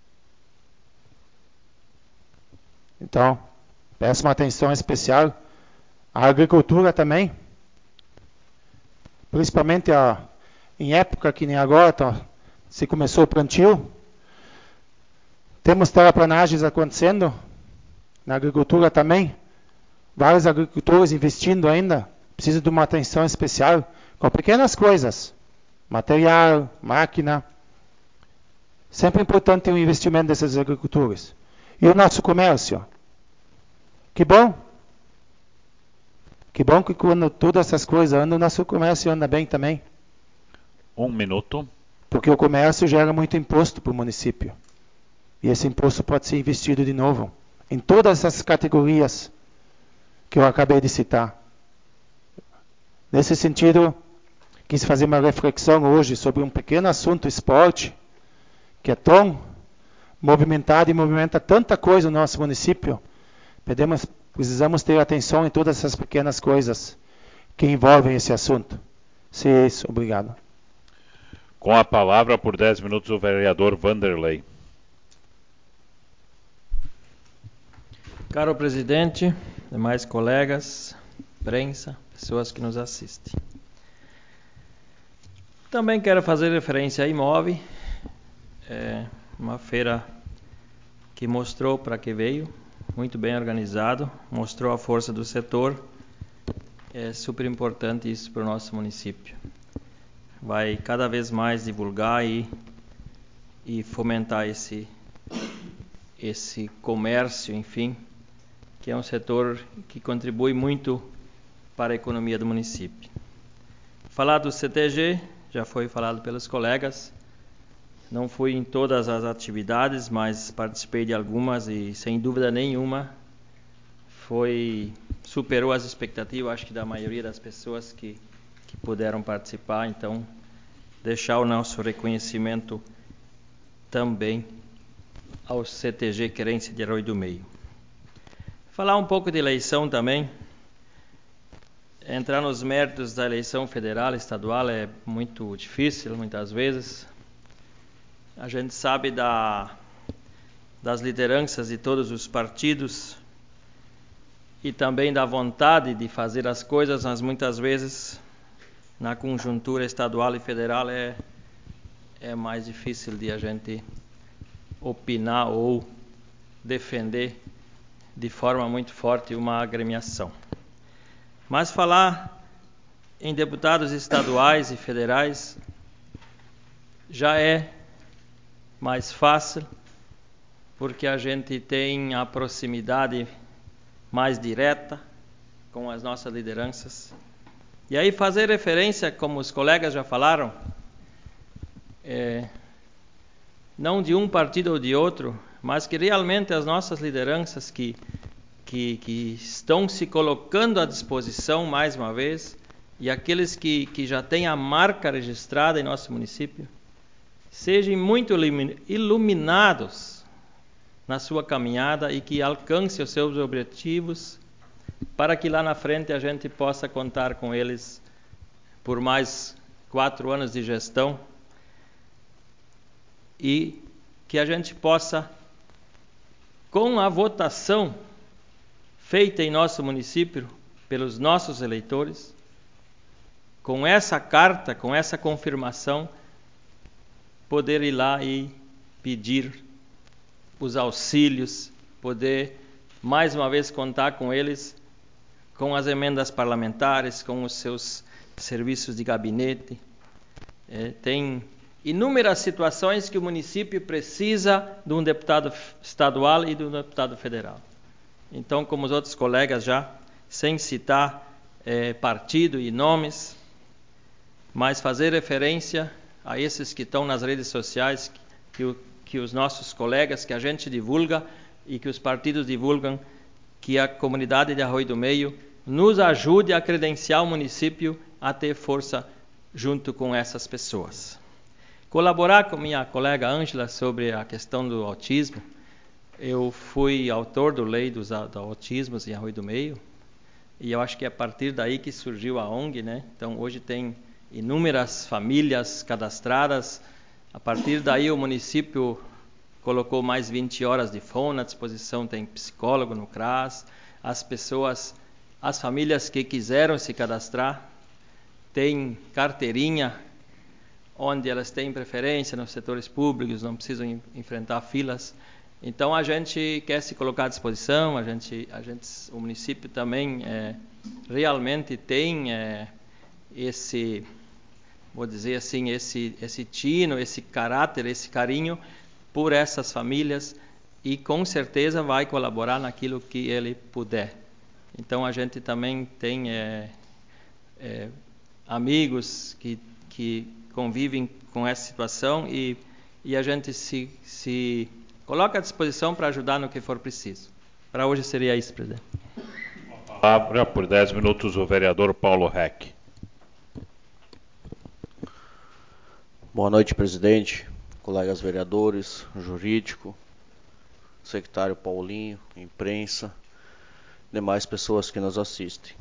Então, peço uma atenção especial à agricultura também. Principalmente em época que nem agora, se começou o plantio. Temos terraplanagens acontecendo na agricultura também. Vários agricultores investindo ainda. Precisa de uma atenção especial com pequenas coisas. Material, máquina. Sempre é importante ter um investimento desses agricultores. E o nosso comércio? Que bom. Que bom que quando todas essas coisas andam, o nosso comércio anda bem também. 1 minuto. Porque o comércio gera muito imposto para o município. E esse imposto pode ser investido de novo em todas essas categorias que eu acabei de citar. Nesse sentido, quis fazer uma reflexão hoje sobre um pequeno assunto, esporte, que é tão movimentado e movimenta tanta coisa no nosso município. Precisamos ter atenção em todas essas pequenas coisas que envolvem esse assunto. Se é isso, obrigado. Com a palavra, por 10 minutos, o vereador Vanderlei. Caro presidente, demais colegas, imprensa, pessoas que nos assistem. Também quero fazer referência à Imove, uma feira que mostrou para que veio, muito bem organizado, mostrou a força do setor. É super importante isso para o nosso município. Vai cada vez mais divulgar e fomentar esse comércio, enfim, que é um setor que contribui muito para a economia do município. Falar do CTG, já foi falado pelos colegas. Não fui em todas as atividades, mas participei de algumas e, sem dúvida nenhuma, superou as expectativas, acho que da maioria das pessoas que puderam participar. Então, deixar o nosso reconhecimento também ao CTG Querência de Arroio do Meio. Falar um pouco de eleição também. Entrar nos méritos da eleição federal e estadual é muito difícil, muitas vezes. A gente sabe das lideranças de todos os partidos e também da vontade de fazer as coisas, mas muitas vezes na conjuntura estadual e federal é mais difícil de a gente opinar ou defender de forma muito forte uma agremiação. Mas falar em deputados estaduais e federais já é mais fácil, porque a gente tem a proximidade mais direta com as nossas lideranças. E aí fazer referência, como os colegas já falaram, não de um partido ou de outro, mas que realmente as nossas lideranças que estão se colocando à disposição mais uma vez, e aqueles que já têm a marca registrada em nosso município, sejam muito iluminados na sua caminhada e que alcancem os seus objetivos, para que lá na frente a gente possa contar com eles por mais 4 anos de gestão e que a gente possa, com a votação feita em nosso município pelos nossos eleitores, com essa carta, com essa confirmação, poder ir lá e pedir os auxílios, poder mais uma vez contar com eles, com as emendas parlamentares, com os seus serviços de gabinete. Tem inúmeras situações que o município precisa de um deputado estadual e de um deputado federal. Então, como os outros colegas já, sem citar partido e nomes, mas fazer referência a esses que estão nas redes sociais, que os nossos colegas, que a gente divulga e que os partidos divulgam, que a comunidade de Arroio do Meio nos ajude a credenciar o município a ter força junto com essas pessoas. Colaborar com minha colega Ângela sobre a questão do autismo. Eu fui autor do Lei dos Autismos em Arroio do Meio, e eu acho que é a partir daí que surgiu a ONG, né? Então hoje tem inúmeras famílias cadastradas. A partir daí o município colocou mais 20 horas de fono à disposição, tem psicólogo no CRAS. As famílias que quiseram se cadastrar, têm carteirinha, onde elas têm preferência nos setores públicos, não precisam enfrentar filas. Então a gente quer se colocar à disposição, o município também realmente tem esse, vou dizer assim, esse tino, esse caráter, esse carinho por essas famílias, e com certeza vai colaborar naquilo que ele puder. Então a gente também tem amigos que convivem com essa situação, e a gente se coloca à disposição para ajudar no que for preciso. Para hoje seria isso, presidente. Palavra por 10 minutos o vereador Paulo Reck. Boa noite, presidente, colegas vereadores, jurídico, secretário Paulinho, imprensa, demais pessoas que nos assistem.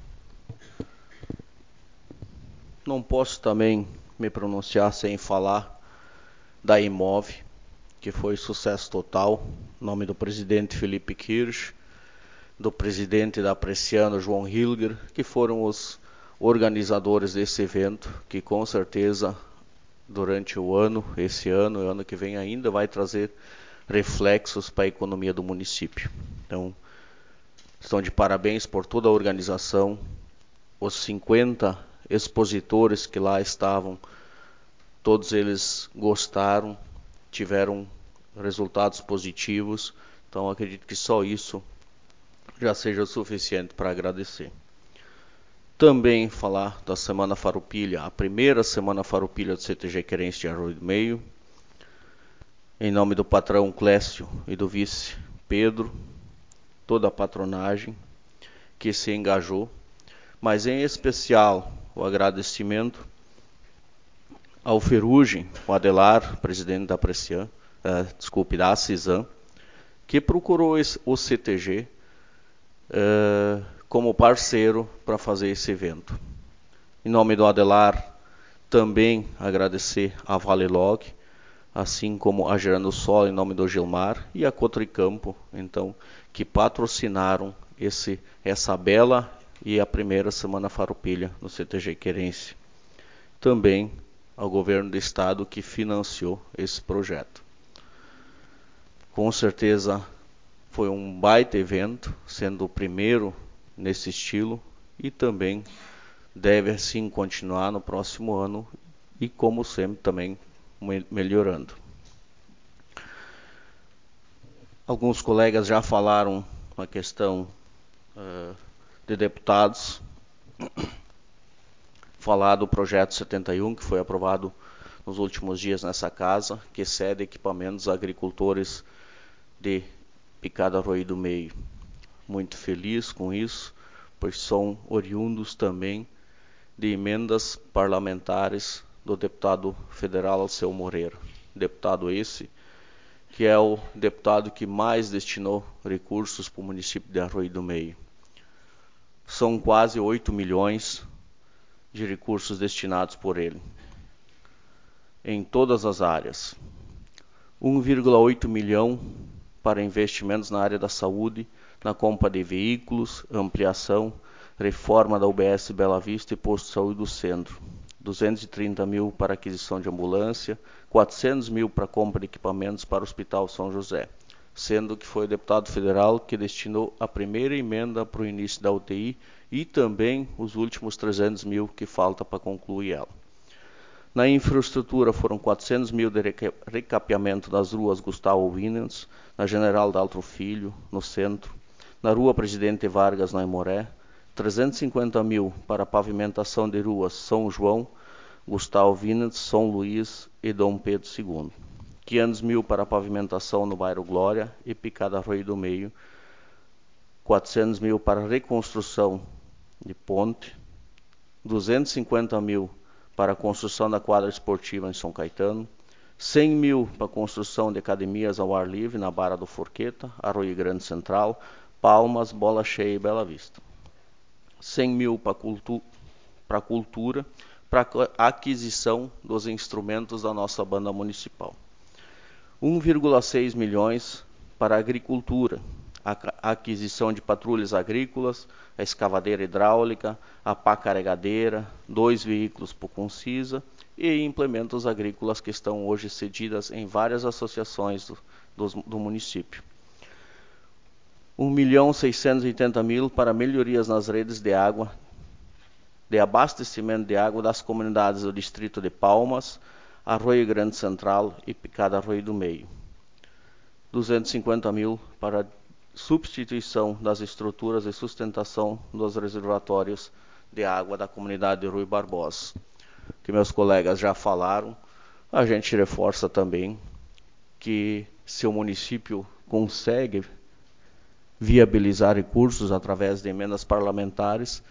Não posso também me pronunciar sem falar da Imove, que foi sucesso total, em nome do presidente Felipe Kirsch, do presidente da Apreciano, João Hilger, que foram os organizadores desse evento, que com certeza durante o ano, esse ano e ano que vem ainda vai trazer reflexos para a economia do município. Então, estão de parabéns por toda a organização, os 50 expositores que lá estavam, todos eles gostaram, tiveram resultados positivos, então acredito que só isso já seja suficiente para agradecer. Também falar da Semana Farroupilha, a primeira Semana Farroupilha do CTG Querência de Arroio do Meio, em nome do patrão Clécio e do vice Pedro, toda a patronagem que se engajou, mas em especial o agradecimento ao Ferrugem, o Adelar, presidente da da CISAM, que procurou o CTG como parceiro para fazer esse evento. Em nome do Adelar, também agradecer a Valelog, assim como a Gerando Sol, em nome do Gilmar, e a Cotricampo, então, que patrocinaram essa bela e a primeira Semana Farroupilha no CTG Querência. Também ao governo do estado que financiou esse projeto. Com certeza foi um baita evento, sendo o primeiro nesse estilo, e também deve assim continuar no próximo ano e, como sempre, também melhorando. Alguns colegas já falaram na questão de deputados, falar do projeto 71, que foi aprovado nos últimos dias nessa casa, que cede equipamentos a agricultores de Picada Arroio do Meio. Muito feliz com isso, pois são oriundos também de emendas parlamentares do deputado federal Alceu Moreira. Deputado esse que é o deputado que mais destinou recursos para o município de Arroio do Meio. São quase 8 milhões de recursos destinados por ele, em todas as áreas. 1,8 milhão para investimentos na área da saúde, na compra de veículos, ampliação, reforma da UBS Bela Vista e posto de saúde do centro. 230 mil para aquisição de ambulância, 400 mil para compra de equipamentos para o Hospital São José, sendo que foi o deputado federal que destinou a primeira emenda para o início da UTI e também os últimos 300 mil que falta para concluir ela. Na infraestrutura foram 400 mil de recapeamento das ruas Gustavo Winans, na General Daltro Filho, no centro, na rua Presidente Vargas, na Aimoré, 350 mil para pavimentação de ruas São João, Gustavo Vinas, São Luís e Dom Pedro II. 500 mil para pavimentação no bairro Glória e Picada Arroio do Meio. 400 mil para reconstrução de ponte. 250 mil para a construção da quadra esportiva em São Caetano. 100 mil para a construção de academias ao ar livre na Barra do Forqueta, Arroio Grande Central, Palmas, Bola Cheia e Bela Vista. 100 mil para a cultura, para a aquisição dos instrumentos da nossa banda municipal. 1,6 milhões para a agricultura, a aquisição de patrulhas agrícolas, a escavadeira hidráulica, a pá carregadeira, 2 veículos por Concisa e implementos agrícolas que estão hoje cedidas em várias associações do município. 1.680.000 para melhorias nas redes de água, de abastecimento de água das comunidades do distrito de Palmas, Arroio Grande Central e Picada Arroio do Meio. 250.000 para substituição das estruturas de sustentação dos reservatórios de água da comunidade de Rui Barbosa. Que meus colegas já falaram, a gente reforça também que se o município consegue viabilizar recursos através de emendas parlamentares,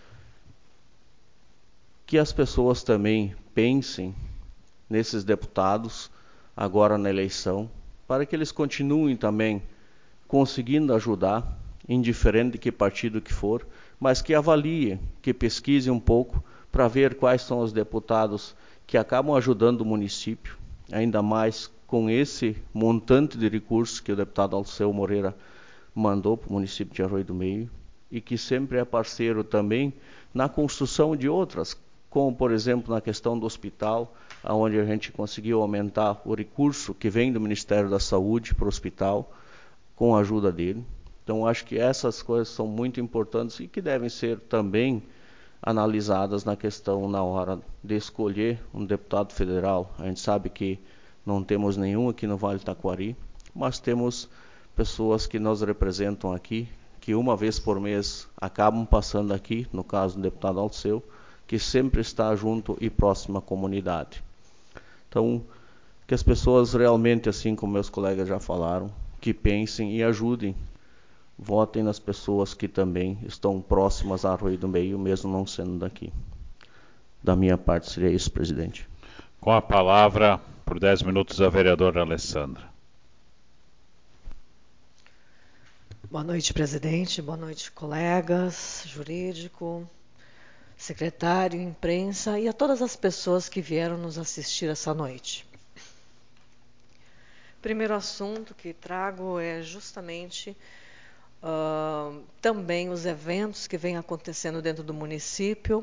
que as pessoas também pensem nesses deputados agora na eleição, para que eles continuem também conseguindo ajudar, indiferente de que partido que for, mas que avaliem, que pesquisem um pouco para ver quais são os deputados que acabam ajudando o município, ainda mais com esse montante de recursos que o deputado Alceu Moreira mandou para o município de Arroio do Meio, e que sempre é parceiro também na construção de outras, como por exemplo na questão do hospital, onde a gente conseguiu aumentar o recurso que vem do Ministério da Saúde para o hospital, com a ajuda dele. Então acho que essas coisas são muito importantes e que devem ser também analisadas na questão na hora de escolher um deputado federal. A gente sabe que não temos nenhum aqui no Vale do Taquari, mas temos pessoas que nos representam aqui, que uma vez por mês acabam passando aqui, no caso do deputado Alceu, que sempre está junto e próximo à comunidade. Então, que as pessoas realmente, assim como meus colegas já falaram, que pensem e ajudem, votem nas pessoas que também estão próximas a Arroio do Meio, mesmo não sendo daqui. Da minha parte seria isso, presidente. Com a palavra, por 10 minutos, a vereadora Alessandra. Boa noite, presidente. Boa noite, colegas, jurídico, secretário, imprensa e a todas as pessoas que vieram nos assistir essa noite. Primeiro assunto que trago é justamente também os eventos que vêm acontecendo dentro do município.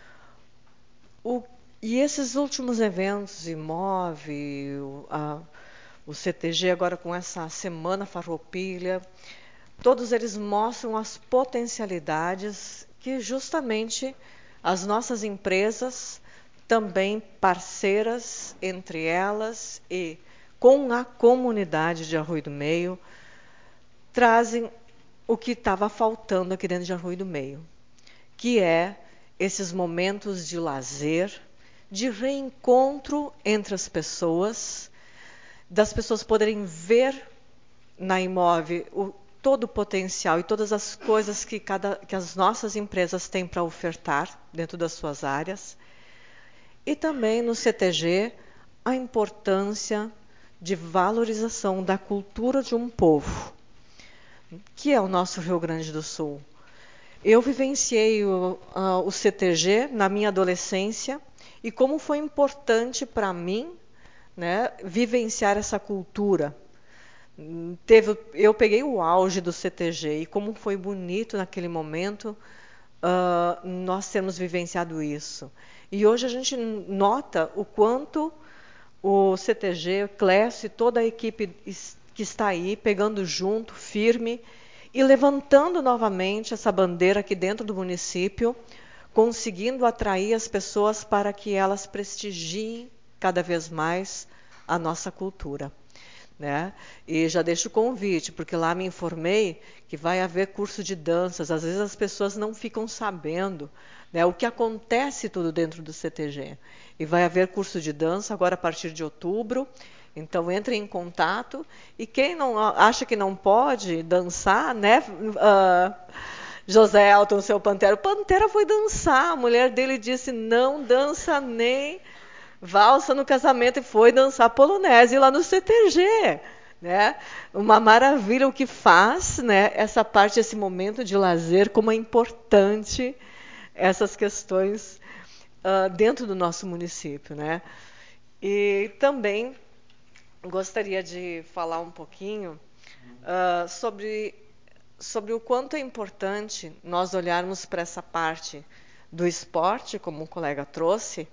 E esses últimos eventos, IMOV, o CTG agora com essa Semana Farroupilha, todos eles mostram as potencialidades que justamente as nossas empresas, também parceiras entre elas e com a comunidade de Arroio do Meio, trazem o que estava faltando aqui dentro de Arroio do Meio, que é esses momentos de lazer, de reencontro entre as pessoas, das pessoas poderem ver na IMOV todo o potencial e todas as coisas que as nossas empresas têm para ofertar dentro das suas áreas. E também no CTG, a importância de valorização da cultura de um povo, que é o nosso Rio Grande do Sul. Eu vivenciei o CTG na minha adolescência e como foi importante para mim, né, vivenciar essa cultura. Eu peguei o auge do CTG e como foi bonito naquele momento nós termos vivenciado isso. E hoje a gente nota o quanto o CTG, o Clécio e toda a equipe que está aí pegando junto, firme e levantando novamente essa bandeira aqui dentro do município, conseguindo atrair as pessoas para que elas prestigiem cada vez mais a nossa cultura. né? E já deixo o convite, porque lá me informei que vai haver curso de danças. Às vezes as pessoas não ficam sabendo, né, o que acontece tudo dentro do CTG. E vai haver curso de dança agora a partir de outubro. Então entre em contato. E quem não acha que não pode dançar, né? José Elton, seu Pantera. O Pantera foi dançar. A mulher dele disse: não dança nem valsa no casamento, e foi dançar polonese lá no CTG, né? Uma maravilha o que faz, né? Essa parte, esse momento de lazer, como é importante essas questões dentro do nosso município, né? E também gostaria de falar um pouquinho sobre o quanto é importante nós olharmos para essa parte do esporte, como o colega trouxe.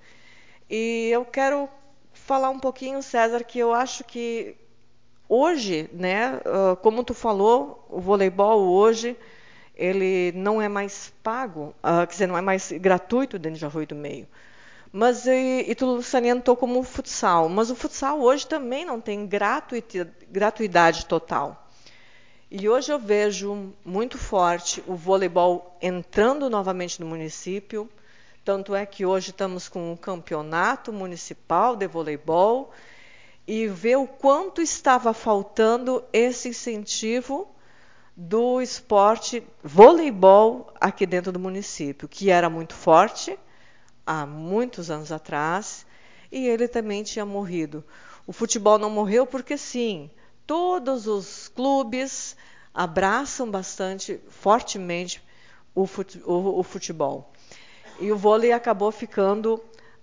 E eu quero falar um pouquinho, César, que eu acho que hoje, né, como tu falou, o voleibol hoje, ele não é mais pago, quer dizer, não é mais gratuito dentro de Arroio do Meio. Mas, e tu salientou como o futsal, mas o futsal hoje também não tem gratuidade total. E hoje eu vejo muito forte o voleibol entrando novamente no município. Tanto é que hoje estamos com um campeonato municipal de voleibol e ver o quanto estava faltando esse incentivo do esporte voleibol aqui dentro do município, que era muito forte há muitos anos atrás, e ele também tinha morrido. O futebol não morreu porque, sim, todos os clubes abraçam bastante, fortemente, o futebol. E o vôlei acabou ficando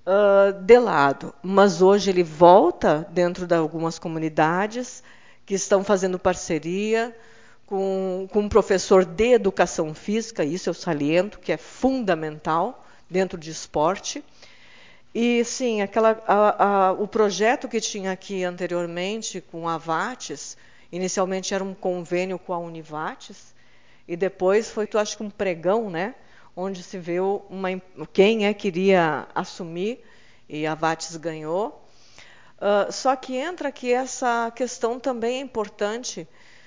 de lado. Mas hoje ele volta dentro de algumas comunidades que estão fazendo parceria com um professor de educação física, isso eu saliento, que é fundamental dentro de esporte. E, sim, o projeto que tinha aqui anteriormente com a Vates, inicialmente era um convênio com a Univates, e depois foi, acho que um pregão, né? Onde se viu quem queria assumir, e a Vates ganhou. Só que entra que essa questão também é importante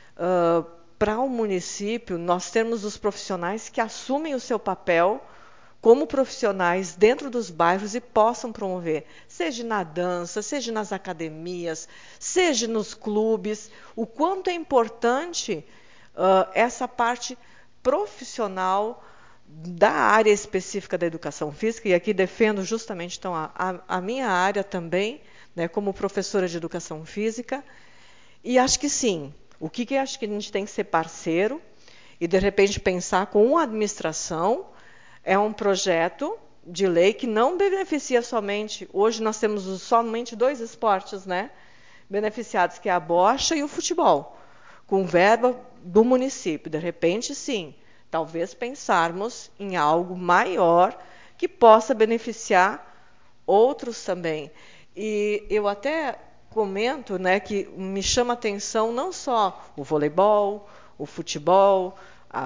para o município, nós temos os profissionais que assumem o seu papel como profissionais dentro dos bairros e possam promover, seja na dança, seja nas academias, seja nos clubes, o quanto é importante essa parte profissional da área específica da educação física, e aqui defendo justamente então a minha área também, né, como professora de educação física, e acho que sim, o que acho que a gente tem que ser parceiro e de repente pensar com a administração, é um projeto de lei que não beneficia somente, hoje nós temos somente 2 esportes, né, beneficiados, que é a bocha e o futebol, com verba do município. De repente, sim, talvez pensarmos em algo maior que possa beneficiar outros também. E eu até comento, né, que me chama a atenção não só o voleibol, o futebol,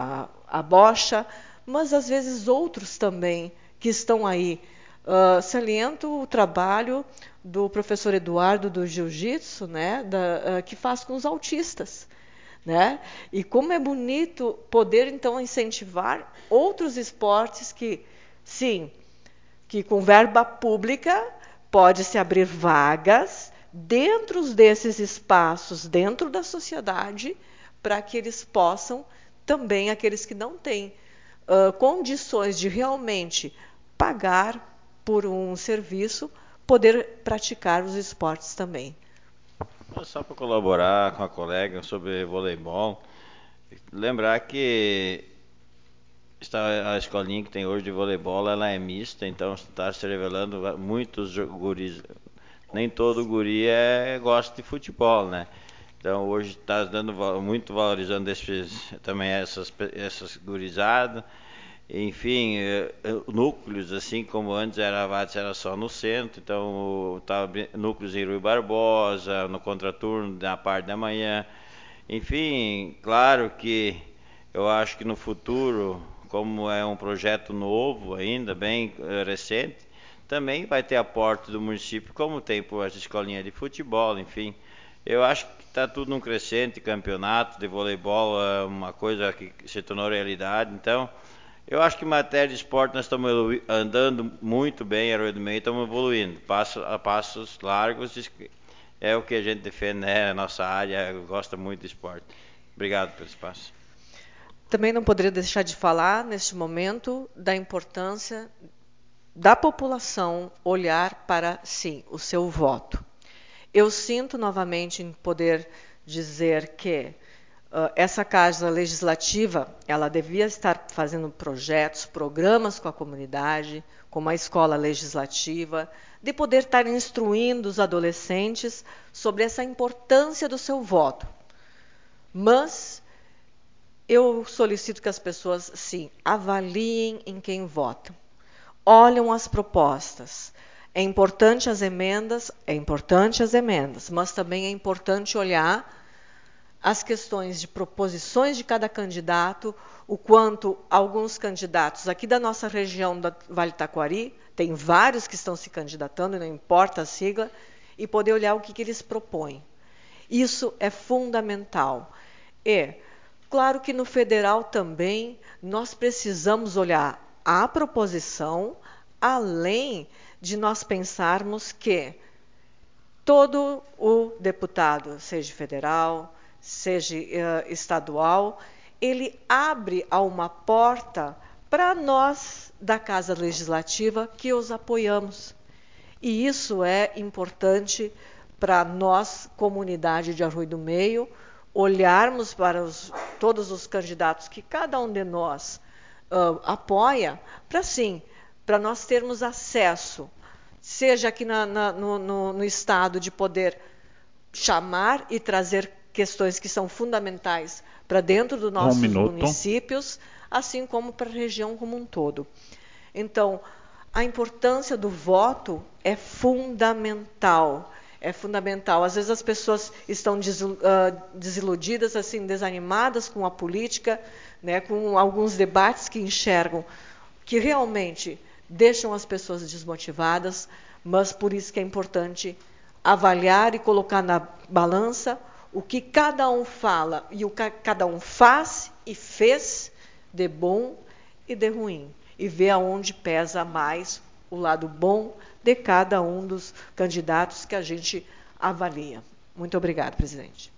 a bocha, mas às vezes outros também que estão aí. Saliento o trabalho do professor Eduardo do Jiu-Jitsu, né, que faz com os autistas. Né? E como é bonito poder, então, incentivar outros esportes que, sim, que com verba pública pode-se abrir vagas dentro desses espaços, dentro da sociedade, para que eles possam, também, aqueles que não têm condições de realmente pagar por um serviço, poder praticar os esportes também. Só para colaborar com a colega sobre voleibol, lembrar que a escolinha que tem hoje de voleibol, ela é mista, então está se revelando muitos guris. Nem todo guri gosta de futebol, né? Então hoje está dando muito valorizando também essas gurizadas. Enfim, núcleos, assim como antes era a Vates, era só no centro, então núcleos em Rui Barbosa, no contraturno, na parte da manhã. Enfim, claro que eu acho que no futuro, como é um projeto novo ainda, bem recente, também vai ter aporte do município, como tem por essa escolinha de futebol, enfim. Eu acho que está tudo num crescente, campeonato de voleibol é uma coisa que se tornou realidade. Então, eu acho que em matéria de esporte nós estamos andando muito bem, Arroio do Meio, estamos evoluindo, a passos largos, é o que a gente defende, né? A nossa área gosta muito de esporte. Obrigado pelo espaço. Também não poderia deixar de falar, neste momento, da importância da população olhar para, sim, o seu voto. Eu sinto novamente em poder dizer que essa Casa Legislativa, ela devia estar fazendo projetos, programas com a comunidade, com uma escola legislativa, de poder estar instruindo os adolescentes sobre essa importância do seu voto. Mas eu solicito que as pessoas, sim, avaliem em quem votam. Olham as propostas. É importante as emendas, mas também é importante olhar as questões de proposições de cada candidato, o quanto alguns candidatos aqui da nossa região da Vale Taquari, tem vários que estão se candidatando, não importa a sigla, e poder olhar o que eles propõem. Isso é fundamental. E, claro que no federal também nós precisamos olhar a proposição, além de nós pensarmos que todo o deputado, seja federal, seja estadual, ele abre uma porta para nós da Casa Legislativa que os apoiamos. E isso é importante para nós, comunidade de Arroio do Meio, olharmos para todos os candidatos que cada um de nós apoia, para nós termos acesso, seja aqui no Estado, de poder chamar e trazer questões que são fundamentais para dentro dos nossos municípios, assim como para a região como um todo. Então, a importância do voto é fundamental. É fundamental. Às vezes as pessoas estão desiludidas, assim, desanimadas com a política, né, com alguns debates que enxergam, que realmente deixam as pessoas desmotivadas, mas por isso que é importante avaliar e colocar na balança o que cada um fala e o que cada um faz e fez de bom e de ruim. E ver aonde pesa mais o lado bom de cada um dos candidatos que a gente avalia. Muito obrigada, presidente.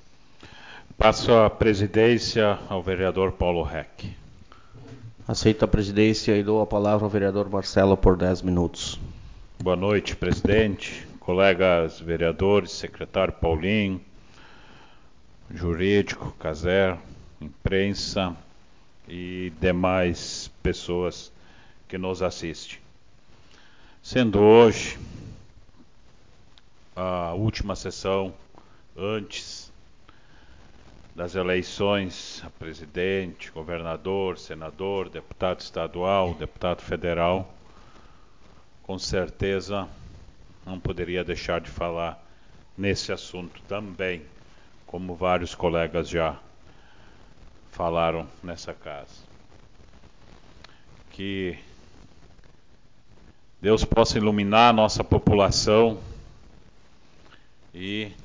Passo a presidência ao vereador Paulo Reck. Aceito a presidência e dou a palavra ao vereador Marcelo por 10 minutos. Boa noite, presidente, colegas vereadores, secretário Paulinho, jurídico, Caser, imprensa e demais pessoas que nos assistem. Sendo hoje a última sessão antes das eleições a presidente, governador, senador, deputado estadual, deputado federal, com certeza não poderia deixar de falar nesse assunto também, como vários colegas já falaram nessa casa. Que Deus possa iluminar a nossa população e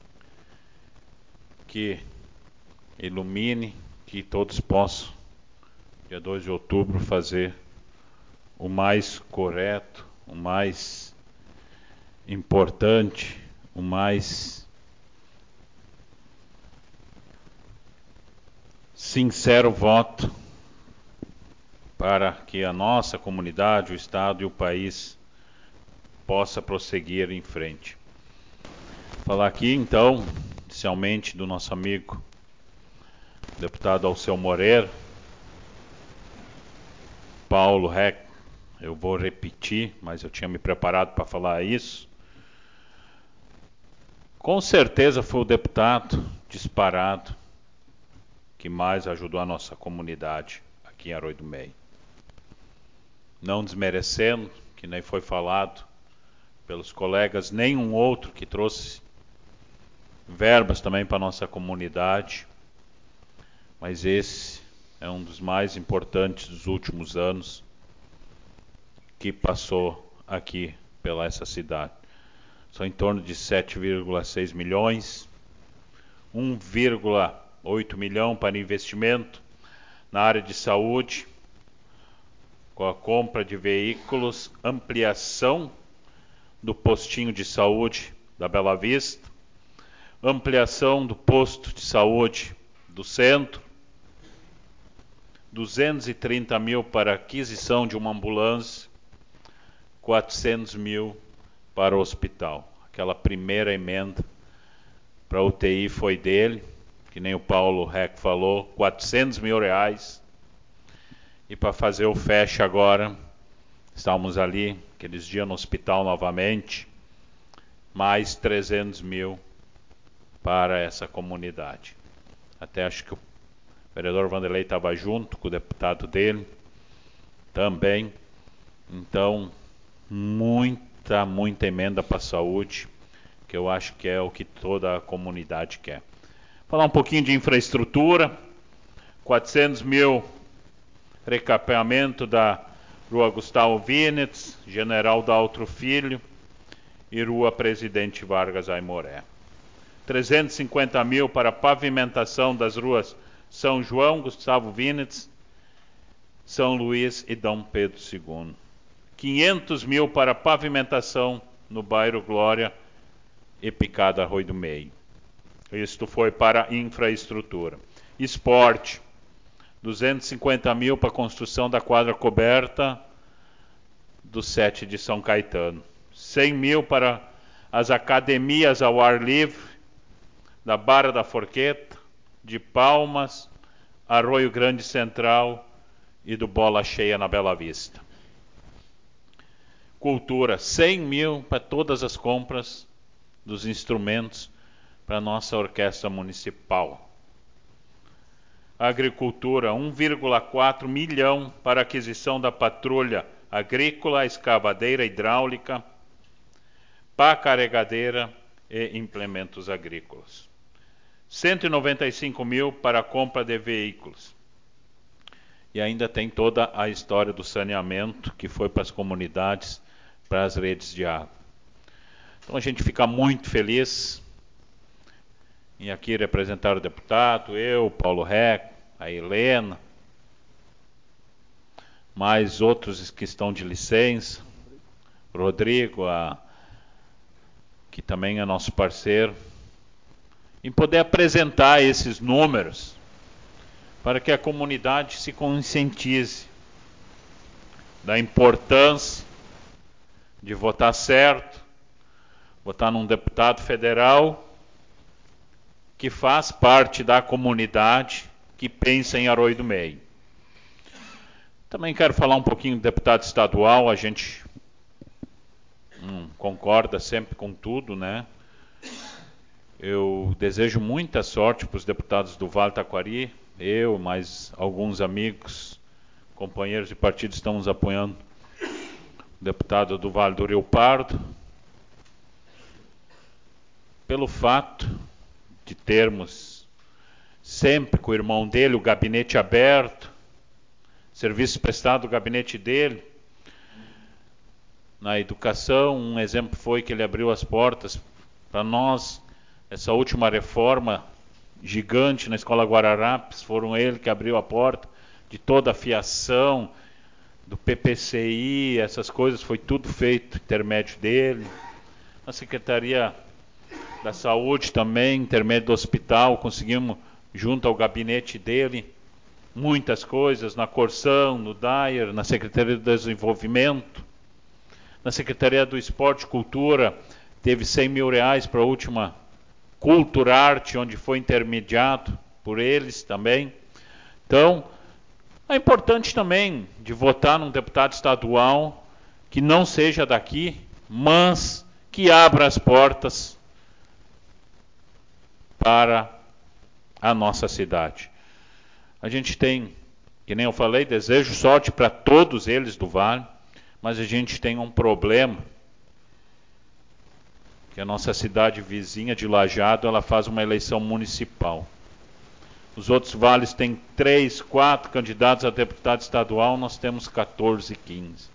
que ilumine, que todos possam, dia 2 de outubro, fazer o mais correto, o mais importante, o mais sincero voto para que a nossa comunidade, o Estado e o país possa prosseguir em frente. Falar aqui, então, inicialmente do nosso amigo deputado Alceu Moreira, Paulo Reck, eu vou repetir, mas eu tinha me preparado para falar isso. Com certeza foi o deputado disparado que mais ajudou a nossa comunidade aqui em Arroio do Meio. Não desmerecendo, que nem foi falado pelos colegas, nenhum outro que trouxe verbas também para a nossa comunidade, mas esse é um dos mais importantes dos últimos anos que passou aqui pela essa cidade. São em torno de 7,6 milhões 1,8 milhão para investimento na área de saúde, com a compra de veículos, ampliação do postinho de saúde da Bela Vista, ampliação do posto de saúde do centro, 230 mil para aquisição de uma ambulância, 400 mil para o hospital. Aquela primeira emenda para a UTI foi dele, que nem o Paulo Reck falou, 400 mil reais. E para fazer o fecha agora, estávamos ali, aqueles dias no hospital novamente, mais 300 mil para essa comunidade. Até acho que o vereador Vanderlei estava junto com o deputado dele também. Então, muita emenda para a saúde, que eu acho que é o que toda a comunidade quer. Falar um pouquinho de infraestrutura, 400 mil recapeamento da Rua Gustavo Vinitz, General Daltro Filho e Rua Presidente Vargas Aimoré. 350 mil para pavimentação das ruas São João, Gustavo Vinitz, São Luís e Dom Pedro II. 500 mil para pavimentação no bairro Glória e Picada Arroio do Meio. Isto foi para infraestrutura. Esporte, 250 mil para a construção da quadra coberta do 7 de São Caetano. 100 mil para as academias ao ar livre da Barra da Forqueta, de Palmas, Arroio Grande Central e do Bola Cheia na Bela Vista. Cultura, 100 mil para todas as compras dos instrumentos para a nossa orquestra municipal. Agricultura, 1,4 milhão para aquisição da patrulha agrícola, escavadeira hidráulica, pá carregadeira e implementos agrícolas. 195 mil para a compra de veículos. E ainda tem toda a história do saneamento, que foi para as comunidades, para as redes de água. Então a gente fica muito feliz em aqui representar o deputado, eu, Paulo Reck, a Helena, mais outros que estão de licença, Rodrigo, que também é nosso parceiro, em poder apresentar esses números para que a comunidade se conscientize da importância de votar certo, votar num deputado federal que faz parte da comunidade que pensa em Arroio do Meio. Também quero falar um pouquinho do deputado estadual, a gente concorda sempre com tudo, né? Eu desejo muita sorte para os deputados do Vale Taquari, eu, mais alguns amigos, companheiros de partido estamos apoiando o deputado do Vale do Rio Pardo, pelo fato de termos sempre com o irmão dele o gabinete aberto, serviço prestado do gabinete dele. Na educação, um exemplo foi que ele abriu as portas para nós, essa última reforma gigante na Escola Guararapes, foram ele que abriu a porta de toda a fiação, do PPCI, essas coisas, foi tudo feito intermédio dele. Na Secretaria da Saúde também, intermédio do hospital, conseguimos, junto ao gabinete dele, muitas coisas, na Corsão, no DAIR, na Secretaria do Desenvolvimento, na Secretaria do Esporte e Cultura, teve 100 mil reais para a última Culturarte, onde foi intermediado por eles também. Então, é importante também de votar num deputado estadual que não seja daqui, mas que abra as portas para a nossa cidade. A gente tem, que nem eu falei, desejo sorte para todos eles do Vale, mas a gente tem um problema, que a nossa cidade vizinha de Lajeado, ela faz uma eleição municipal. Os outros vales têm 3, 4 candidatos a deputado estadual, nós temos 14, 15.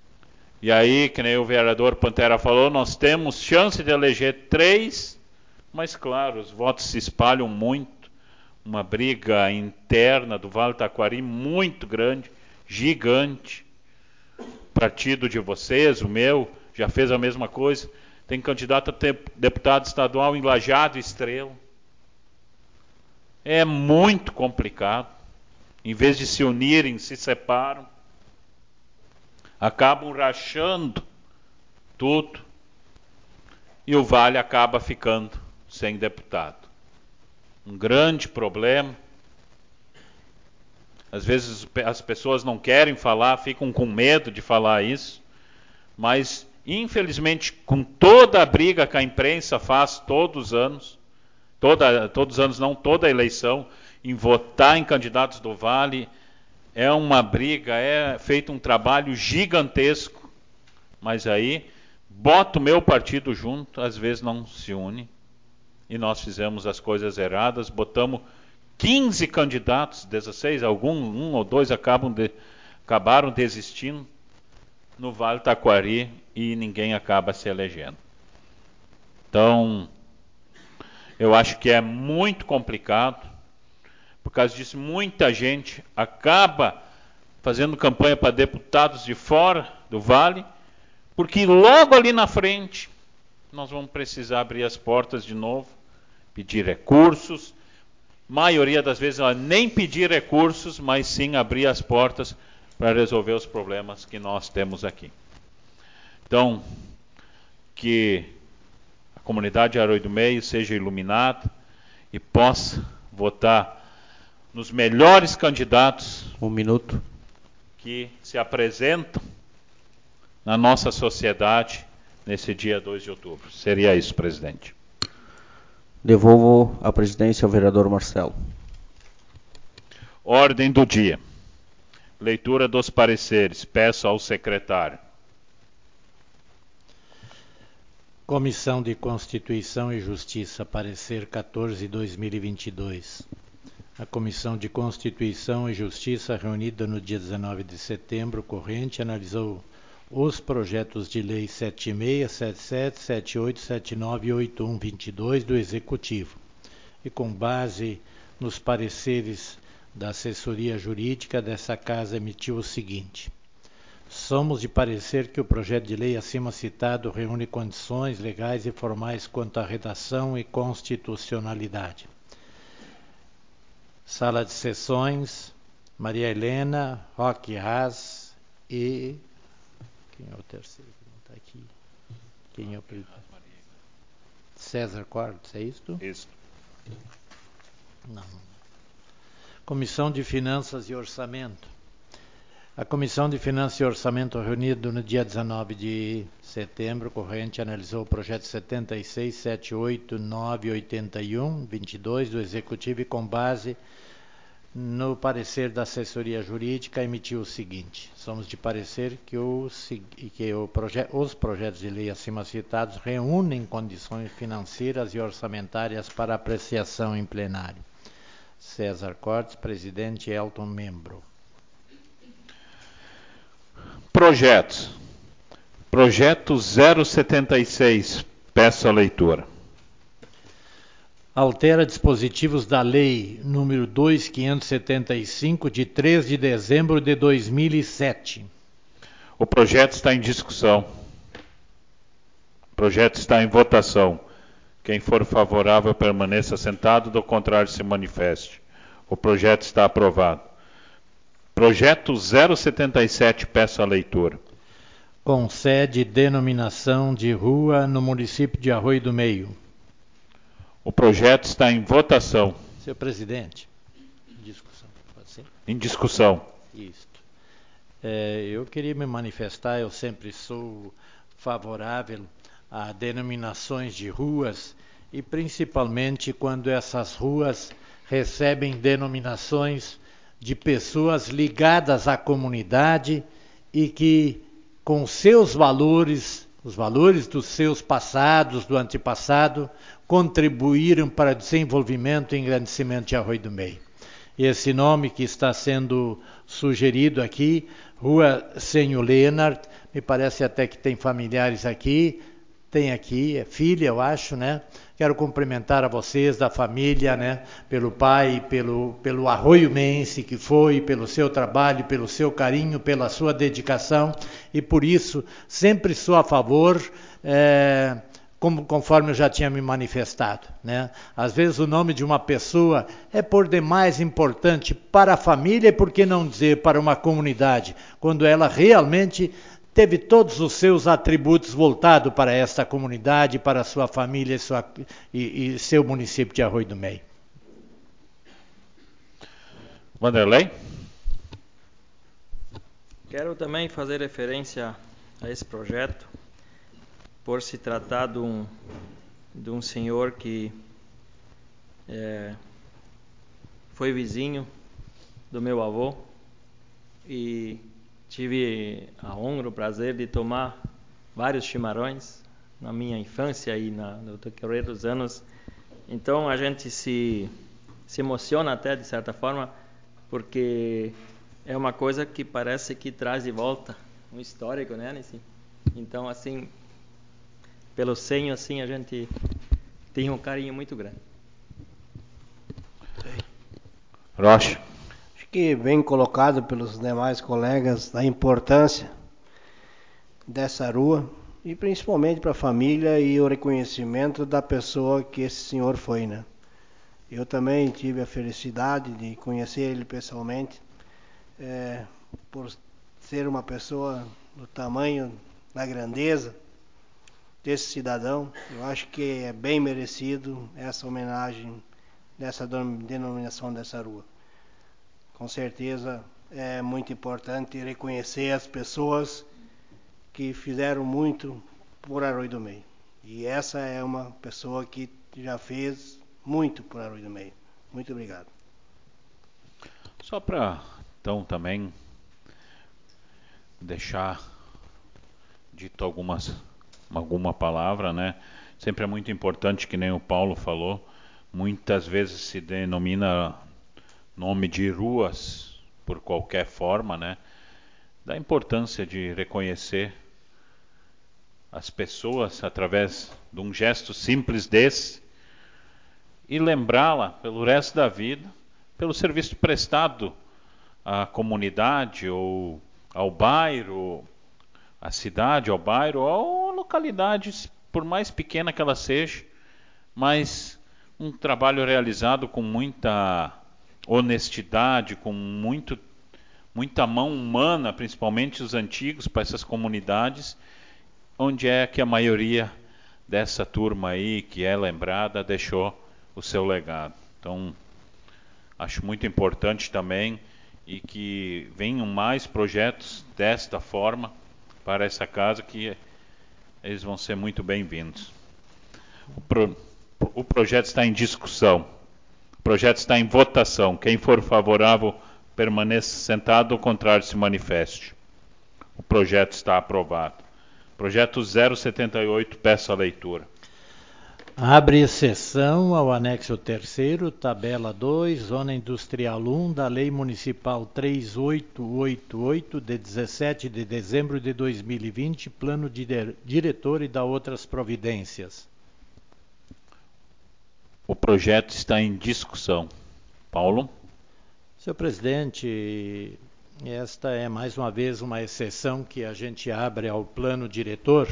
E aí, que nem o vereador Pantera falou, nós temos chance de eleger 3 Mas, claro, os votos se espalham muito. Uma briga interna do Vale do Taquari muito grande, gigante. O partido de vocês, o meu, já fez a mesma coisa. Tem candidato a deputado estadual em Lajeado e Estrela. É muito complicado. Em vez de se unirem, se separam. Acabam rachando tudo. E o Vale acaba ficando sem deputado. Um grande problema. Às vezes as pessoas não querem falar, ficam com medo de falar isso. Mas, infelizmente, com toda a briga que a imprensa faz todos os anos, todos os anos não, toda a eleição, em votar em candidatos do Vale, é uma briga, é feito um trabalho gigantesco, mas aí bota o meu partido junto, às vezes não se une, e nós fizemos as coisas erradas, botamos 15 candidatos, 16, um ou dois acabaram desistindo no Vale do Taquari e ninguém acaba se elegendo. Então, eu acho que é muito complicado. Por causa disso, muita gente acaba fazendo campanha para deputados de fora do Vale, porque logo ali na frente nós vamos precisar abrir as portas de novo, pedir recursos. Maioria das vezes nem pedir recursos, mas sim abrir as portas para resolver os problemas que nós temos aqui. Então, que a comunidade de Arroio do Meio seja iluminada e possa votar nos melhores candidatos. Um minuto. Que se apresentam na nossa sociedade nesse dia 2 de outubro. Seria isso, presidente. Devolvo a presidência ao vereador Marcelo. Ordem do dia. Leitura dos pareceres. Peço ao secretário. Comissão de Constituição e Justiça, parecer 14/2022. A Comissão de Constituição e Justiça, reunida no dia 19 de setembro corrente, analisou os projetos de lei 76, 77, 78, 79 e 81/22 do Executivo e, com base nos pareceres da assessoria jurídica dessa Casa, emitiu o seguinte: somos de parecer que o projeto de lei acima citado reúne condições legais e formais quanto à redação e constitucionalidade. Sala de Sessões, Maria Helena, Roque Haas e... Quem é o terceiro que não está aqui? Quem é o primeiro? César Cortes, é isto? Isso. Não. Comissão de Finanças e Orçamento. A Comissão de Finanças e Orçamento, reunida no dia 19 de setembro corrente, analisou o projeto 76, 78, 9, 81, 22 do Executivo e, com base no parecer da assessoria jurídica, emitiu o seguinte: somos de parecer que os projetos de lei acima citados reúnem condições financeiras e orçamentárias para apreciação em plenário. César Cortes, presidente. Elton, membro. Projetos. Projeto 076. Peço a leitura. Altera dispositivos da Lei nº 2.575, de 3 de dezembro de 2007. O projeto está em discussão. O projeto está em votação. Quem for favorável permaneça sentado, do contrário se manifeste. O projeto está aprovado. Projeto 077, peço a leitura. Concede denominação de rua no município de Arroio do Meio. O projeto está em votação. Senhor presidente, discussão, pode ser? Em discussão. Isso. Eu queria me manifestar, eu sempre sou favorável a denominações de ruas e principalmente quando essas ruas recebem denominações de pessoas ligadas à comunidade e que, com seus valores, os valores dos seus passados, do antepassado, contribuíram para o desenvolvimento e engrandecimento de Arroio do Meio. Esse nome que está sendo sugerido aqui, Rua Senhor Leonard, me parece até que tem familiares aqui, tem aqui, é filha, eu acho, né? Quero cumprimentar a vocês, da família, né, pelo pai, pelo arroiomense que foi, pelo seu trabalho, pelo seu carinho, pela sua dedicação, e por isso sempre sou a favor, conforme eu já tinha me manifestado, né? Às vezes o nome de uma pessoa é por demais importante para a família e, por que não dizer, para uma comunidade, quando ela realmente teve todos os seus atributos voltados para esta comunidade, para a sua família e seu município de Arroio do Meio. Vanderlei? Quero também fazer referência a esse projeto, por se tratar de um senhor que foi vizinho do meu avô, e tive a honra, o prazer de tomar vários chimarrões na minha infância e no decorrer dos anos. Então a gente se emociona até, de certa forma, porque é uma coisa que parece que traz de volta um histórico, né, Nissim? Então, assim, pelo senho, assim, a gente tem um carinho muito grande. Rocha? Acho que bem colocado pelos demais colegas a importância dessa rua, e principalmente para a família e o reconhecimento da pessoa que esse senhor foi, né? Eu também tive a felicidade de conhecer ele pessoalmente, por ser uma pessoa do tamanho, da grandeza desse cidadão. Eu acho que é bem merecido essa homenagem, dessa denominação dessa rua. Com certeza é muito importante reconhecer as pessoas que fizeram muito por Arroio do Meio. E essa é uma pessoa que já fez muito por Arroio do Meio. Muito obrigado. Só para, então, também deixar dito alguma palavra, né? Sempre é muito importante, que nem o Paulo falou, muitas vezes se denomina nome de ruas por qualquer forma, né? Da importância de reconhecer as pessoas através de um gesto simples desse e lembrá-la pelo resto da vida, pelo serviço prestado à comunidade ou ao bairro, à cidade, ao bairro, ou à localidade, por mais pequena que ela seja, mas um trabalho realizado com muita honestidade, com muita mão humana, principalmente os antigos, para essas comunidades, onde é que a maioria dessa turma aí, que é lembrada, deixou o seu legado. Então, acho muito importante também, e que venham mais projetos desta forma para essa casa, que eles vão ser muito bem-vindos. O projeto está em discussão. O projeto está em votação. Quem for favorável, permaneça sentado, ao contrário, se manifeste. O projeto está aprovado. Projeto 078, peço a leitura. Abre sessão ao anexo 3º, tabela 2, Zona Industrial 1, da Lei Municipal 3888, de 17 de dezembro de 2020, Plano Diretor e da outras providências. O projeto está em discussão. Paulo? Senhor presidente, esta é mais uma vez uma exceção que a gente abre ao plano diretor,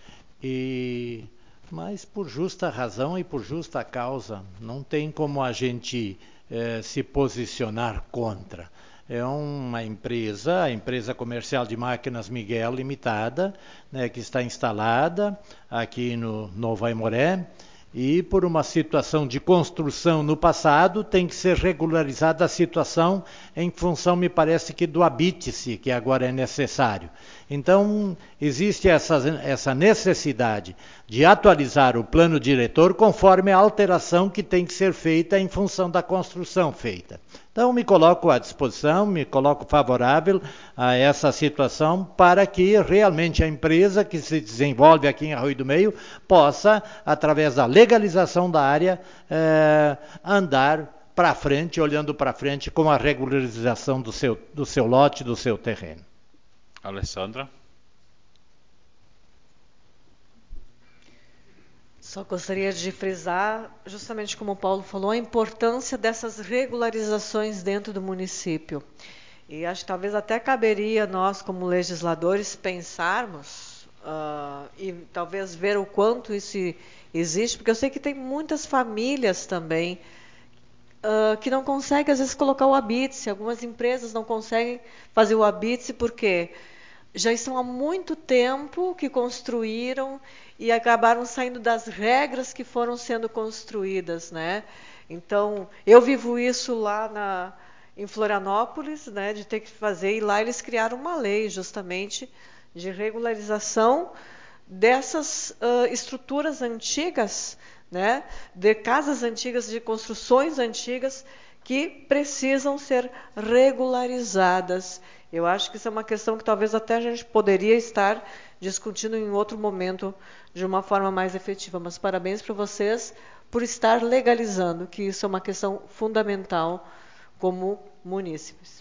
mas por justa razão e por justa causa. Não tem como a gente se posicionar contra. É uma empresa, a Empresa Comercial de Máquinas Miguel Limitada, né, que está instalada aqui no Novo Aimoré, e por uma situação de construção no passado, tem que ser regularizada a situação em função, me parece que, do habite-se, que agora é necessário. Então, existe essa necessidade de atualizar o plano diretor conforme a alteração que tem que ser feita em função da construção feita. Então, me coloco à disposição, me coloco favorável a essa situação, para que realmente a empresa que se desenvolve aqui em Arroio do Meio possa, através da legalização da área, andar para frente, olhando para frente, com a regularização do seu lote, do seu terreno. Alessandra? Só gostaria de frisar, justamente como o Paulo falou, a importância dessas regularizações dentro do município. E acho que talvez até caberia nós, como legisladores, pensarmos e talvez ver o quanto isso existe, porque eu sei que tem muitas famílias também que não conseguem, às vezes, colocar o habite-se. Algumas empresas não conseguem fazer o habite-se porque já estão há muito tempo que construíram e acabaram saindo das regras que foram sendo construídas, né? Então, eu vivo isso lá em Florianópolis, né, de ter que fazer, e lá eles criaram uma lei justamente de regularização dessas estruturas antigas, né, de casas antigas, de construções antigas que precisam ser regularizadas. Eu acho que isso é uma questão que talvez até a gente poderia estar discutindo em outro momento de uma forma mais efetiva. Mas parabéns para vocês por estar legalizando, que isso é uma questão fundamental como munícipes.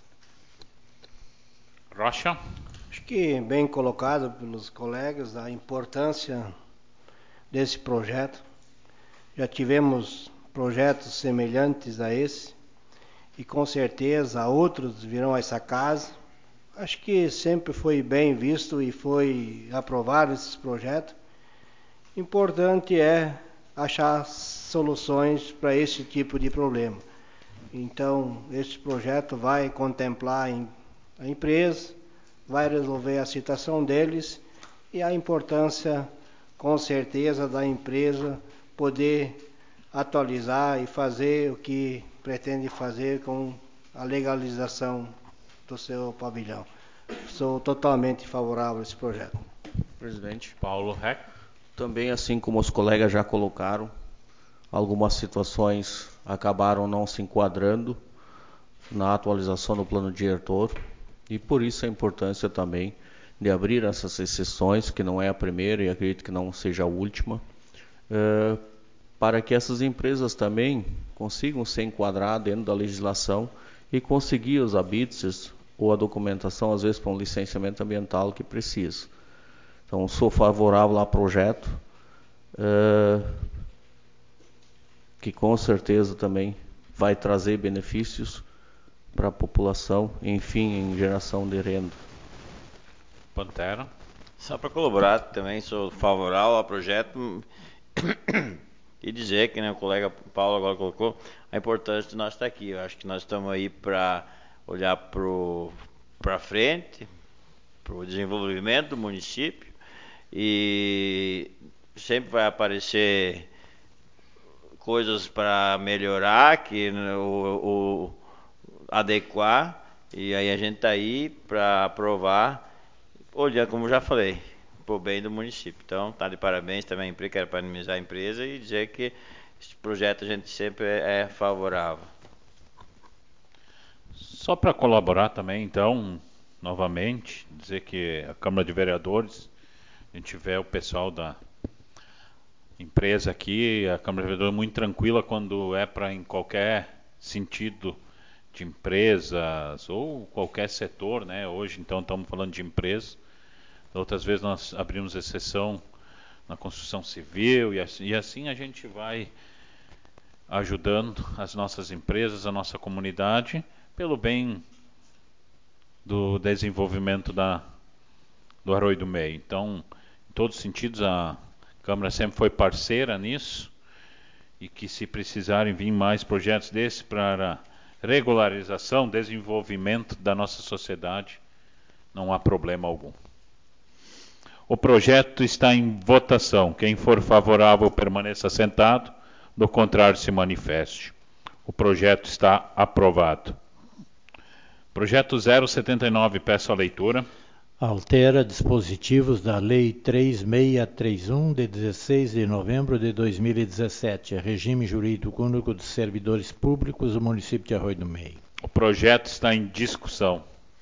Rocha? Acho que bem colocado pelos colegas a importância desse projeto. Já tivemos projetos semelhantes a esse e com certeza outros virão a essa casa. Acho que sempre foi bem visto e foi aprovado esses projetos. Importante é achar soluções para esse tipo de problema. Então, esse projeto vai contemplar a empresa, vai resolver a situação deles e a importância, com certeza, da empresa poder atualizar e fazer o que pretende fazer com a legalização do seu pavilhão. Sou totalmente favorável a esse projeto. Presidente. Paulo Reck. Também, assim como os colegas já colocaram, algumas situações acabaram não se enquadrando na atualização do plano diretor e por isso a importância também de abrir essas exceções, que não é a primeira e acredito que não seja a última, para que essas empresas também consigam se enquadrar dentro da legislação e conseguir os habites ou a documentação, às vezes, para um licenciamento ambiental que precisa. Então, sou favorável ao projeto, que com certeza também vai trazer benefícios para a população, enfim, em geração de renda. Pantera. Só para colaborar, também sou favorável ao projeto e dizer que, né, o colega Paulo agora colocou, a importância de nós estar aqui. Eu acho que nós estamos aí para olhar para frente, para o desenvolvimento do município, e sempre vai aparecer coisas para melhorar, que o adequar, e aí a gente está aí para aprovar, olhando, como já falei, por bem do município. Então, tá de parabéns também, quero parabenizar a empresa e dizer que esse projeto a gente sempre é favorável. Só para colaborar também, então, novamente, dizer que a Câmara de Vereadores, a gente vê o pessoal da empresa aqui, a Câmara de Vereadores é muito tranquila quando é para em qualquer sentido de empresas ou qualquer setor, né? Hoje, então, estamos falando de empresas. Outras vezes nós abrimos exceção na construção civil e assim a gente vai ajudando as nossas empresas, a nossa comunidade, pelo bem do desenvolvimento do Arroio do Meio. Então, em todos os sentidos, a Câmara sempre foi parceira nisso e que se precisarem vir mais projetos desses para regularização, desenvolvimento da nossa sociedade, não há problema algum. O projeto está em votação. Quem for favorável permaneça sentado, do contrário se manifeste. O projeto está aprovado. Projeto 079, peço a leitura. Altera dispositivos da Lei 3631, de 16 de novembro de 2017, regime jurídico único dos servidores públicos do município de Arroio do Meio. O projeto está em discussão.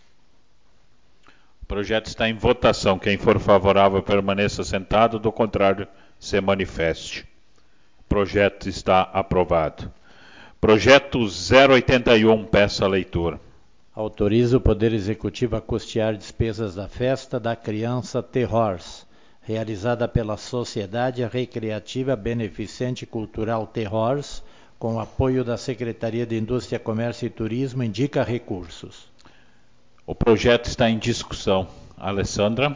O projeto está em votação. Quem for favorável permaneça sentado, do contrário se manifeste. O projeto está aprovado. Projeto 081, peço a leitura. Autoriza o Poder Executivo a custear despesas da Festa da Criança Terrors, realizada pela Sociedade Recreativa Beneficente Cultural Terrors, com o apoio da Secretaria de Indústria, Comércio e Turismo, indica recursos. O projeto está em discussão. Alessandra?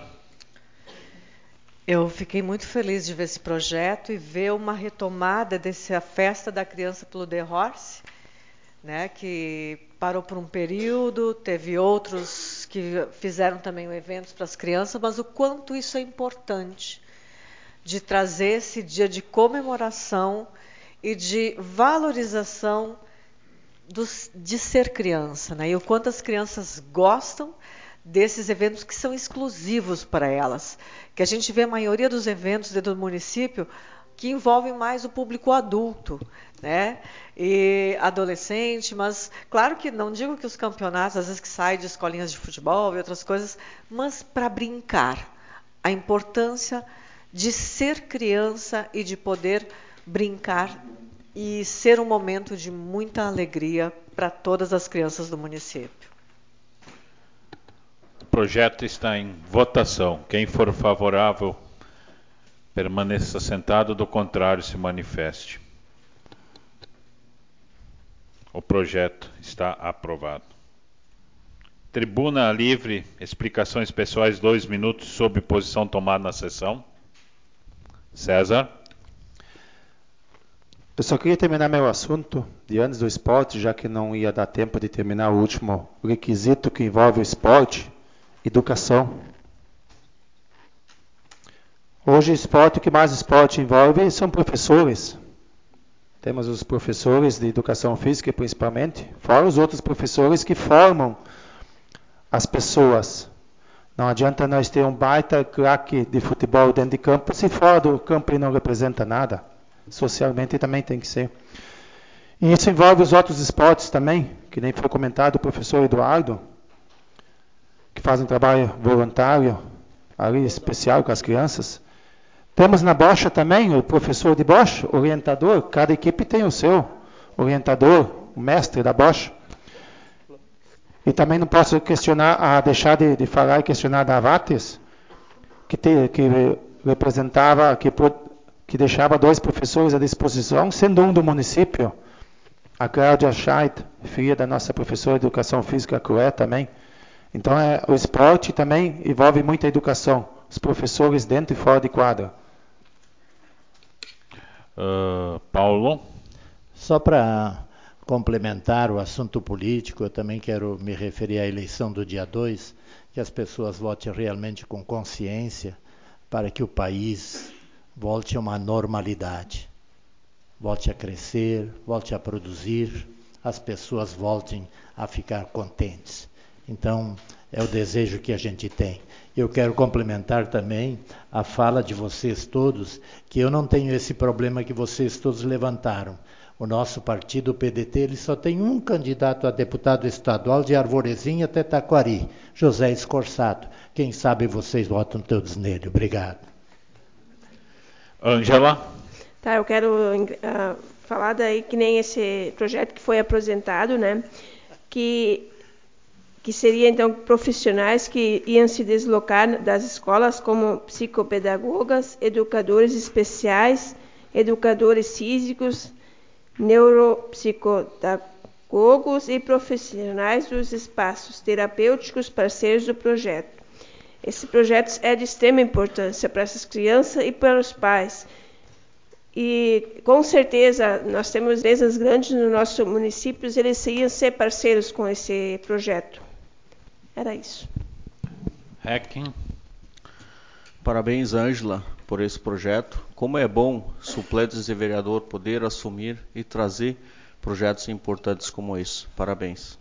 Eu fiquei muito feliz de ver esse projeto e ver uma retomada dessa festa da criança pelo The Horse, né, que parou por um período, teve outros que fizeram também eventos para as crianças, mas o quanto isso é importante de trazer esse dia de comemoração e de valorização de ser criança, né? E o quanto as crianças gostam desses eventos que são exclusivos para elas. Que a gente vê a maioria dos eventos dentro do município que envolvem mais o público adulto, né? E adolescente, mas claro que não digo que os campeonatos, às vezes que saem de escolinhas de futebol e outras coisas, mas para brincar. A importância de ser criança e de poder brincar e ser um momento de muita alegria para todas as crianças do município. O projeto está em votação. Quem for favorável, permaneça sentado, do contrário, se manifeste. O projeto está aprovado. Tribuna livre, explicações pessoais, 2 minutos, sob posição tomada na sessão. César? Eu só queria terminar meu assunto de antes do esporte, já que não ia dar tempo de terminar o último requisito que envolve o esporte, educação. Hoje o que mais esporte envolve são professores. Temos os professores de educação física, principalmente, fora os outros professores que formam as pessoas. Não adianta nós ter um baita craque de futebol dentro de campo, se fora do campo ele não representa nada. Socialmente também tem que ser. E isso envolve os outros esportes também, que nem foi comentado o professor Eduardo, que faz um trabalho voluntário, ali especial com as crianças. Temos na bocha também o professor de bocha, orientador, cada equipe tem o seu orientador, o mestre da bocha. E também não posso deixar de falar e questionar da Avates, que representava, que deixava 2 professores à disposição, sendo um do município, a Cláudia Scheidt, filha da nossa professora de Educação Física, Crué, também. Então, o esporte também envolve muita educação, os professores dentro e fora de quadra. Paulo? Só para complementar o assunto político, eu também quero me referir à eleição do dia 2, que as pessoas votem realmente com consciência para que o país volte a uma normalidade, volte a crescer, volte a produzir, as pessoas voltem a ficar contentes. Então, é o desejo que a gente tem. Eu quero complementar também a fala de vocês todos, que eu não tenho esse problema que vocês todos levantaram. O nosso partido, o PDT, ele só tem um candidato a deputado estadual de Arvorezinha até Taquari, José Escorçado. Quem sabe vocês votam todos nele. Obrigado. Ângela? Tá, eu quero falar daí que nem esse projeto que foi apresentado, né? Que seria, então, profissionais que iam se deslocar das escolas como psicopedagogas, educadores especiais, educadores físicos, neuropsicodagogos e profissionais dos espaços terapêuticos parceiros do projeto. Esse projeto é de extrema importância para essas crianças e para os pais. E, com certeza, nós temos empresas grandes no nosso município, eles iam ser parceiros com esse projeto. Era isso. Hacking. Parabéns, Ângela, por esse projeto. Como é bom suplentes de vereador poder assumir e trazer projetos importantes como esse. Parabéns.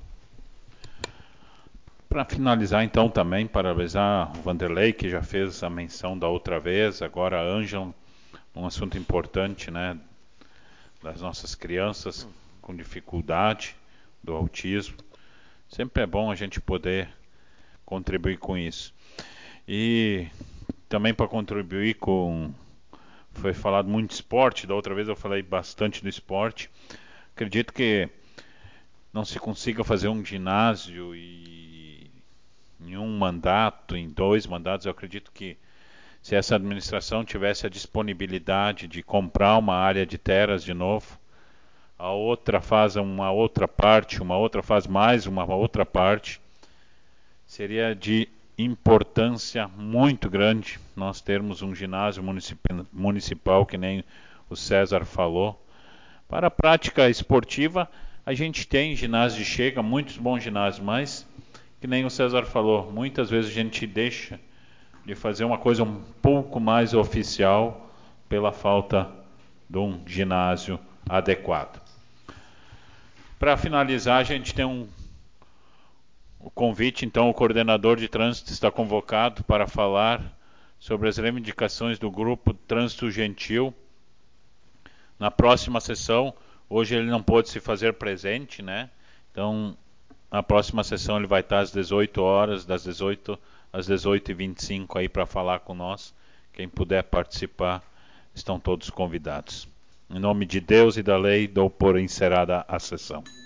Para finalizar, então, também parabenizar o Vanderlei, que já fez a menção da outra vez, agora a Ângela, um assunto importante, né, das nossas crianças com dificuldade do autismo. Sempre é bom a gente poder contribuir com isso. E também para contribuir com... Foi falado muito de esporte, da outra vez eu falei bastante do esporte. Acredito que não se consiga fazer um ginásio em um mandato, em 2 mandatos. Eu acredito que se essa administração tivesse a disponibilidade de comprar uma área de terras de novo, a outra faz uma outra parte, uma outra faz mais uma outra parte, seria de importância muito grande nós termos um ginásio municipal, que nem o César falou. Para a prática esportiva, a gente tem ginásio de chega, muitos bons ginásios, mas, que nem o César falou, muitas vezes a gente deixa de fazer uma coisa um pouco mais oficial pela falta de um ginásio adequado. Para finalizar, a gente tem o convite, então o coordenador de trânsito está convocado para falar sobre as reivindicações do grupo Trânsito Gentil na próxima sessão. Hoje ele não pôde se fazer presente, né? Então, na próxima sessão ele vai estar às 18 horas, das 18 às 18h25 aí para falar com nós. Quem puder participar, estão todos convidados. Em nome de Deus e da lei, dou por encerrada a sessão.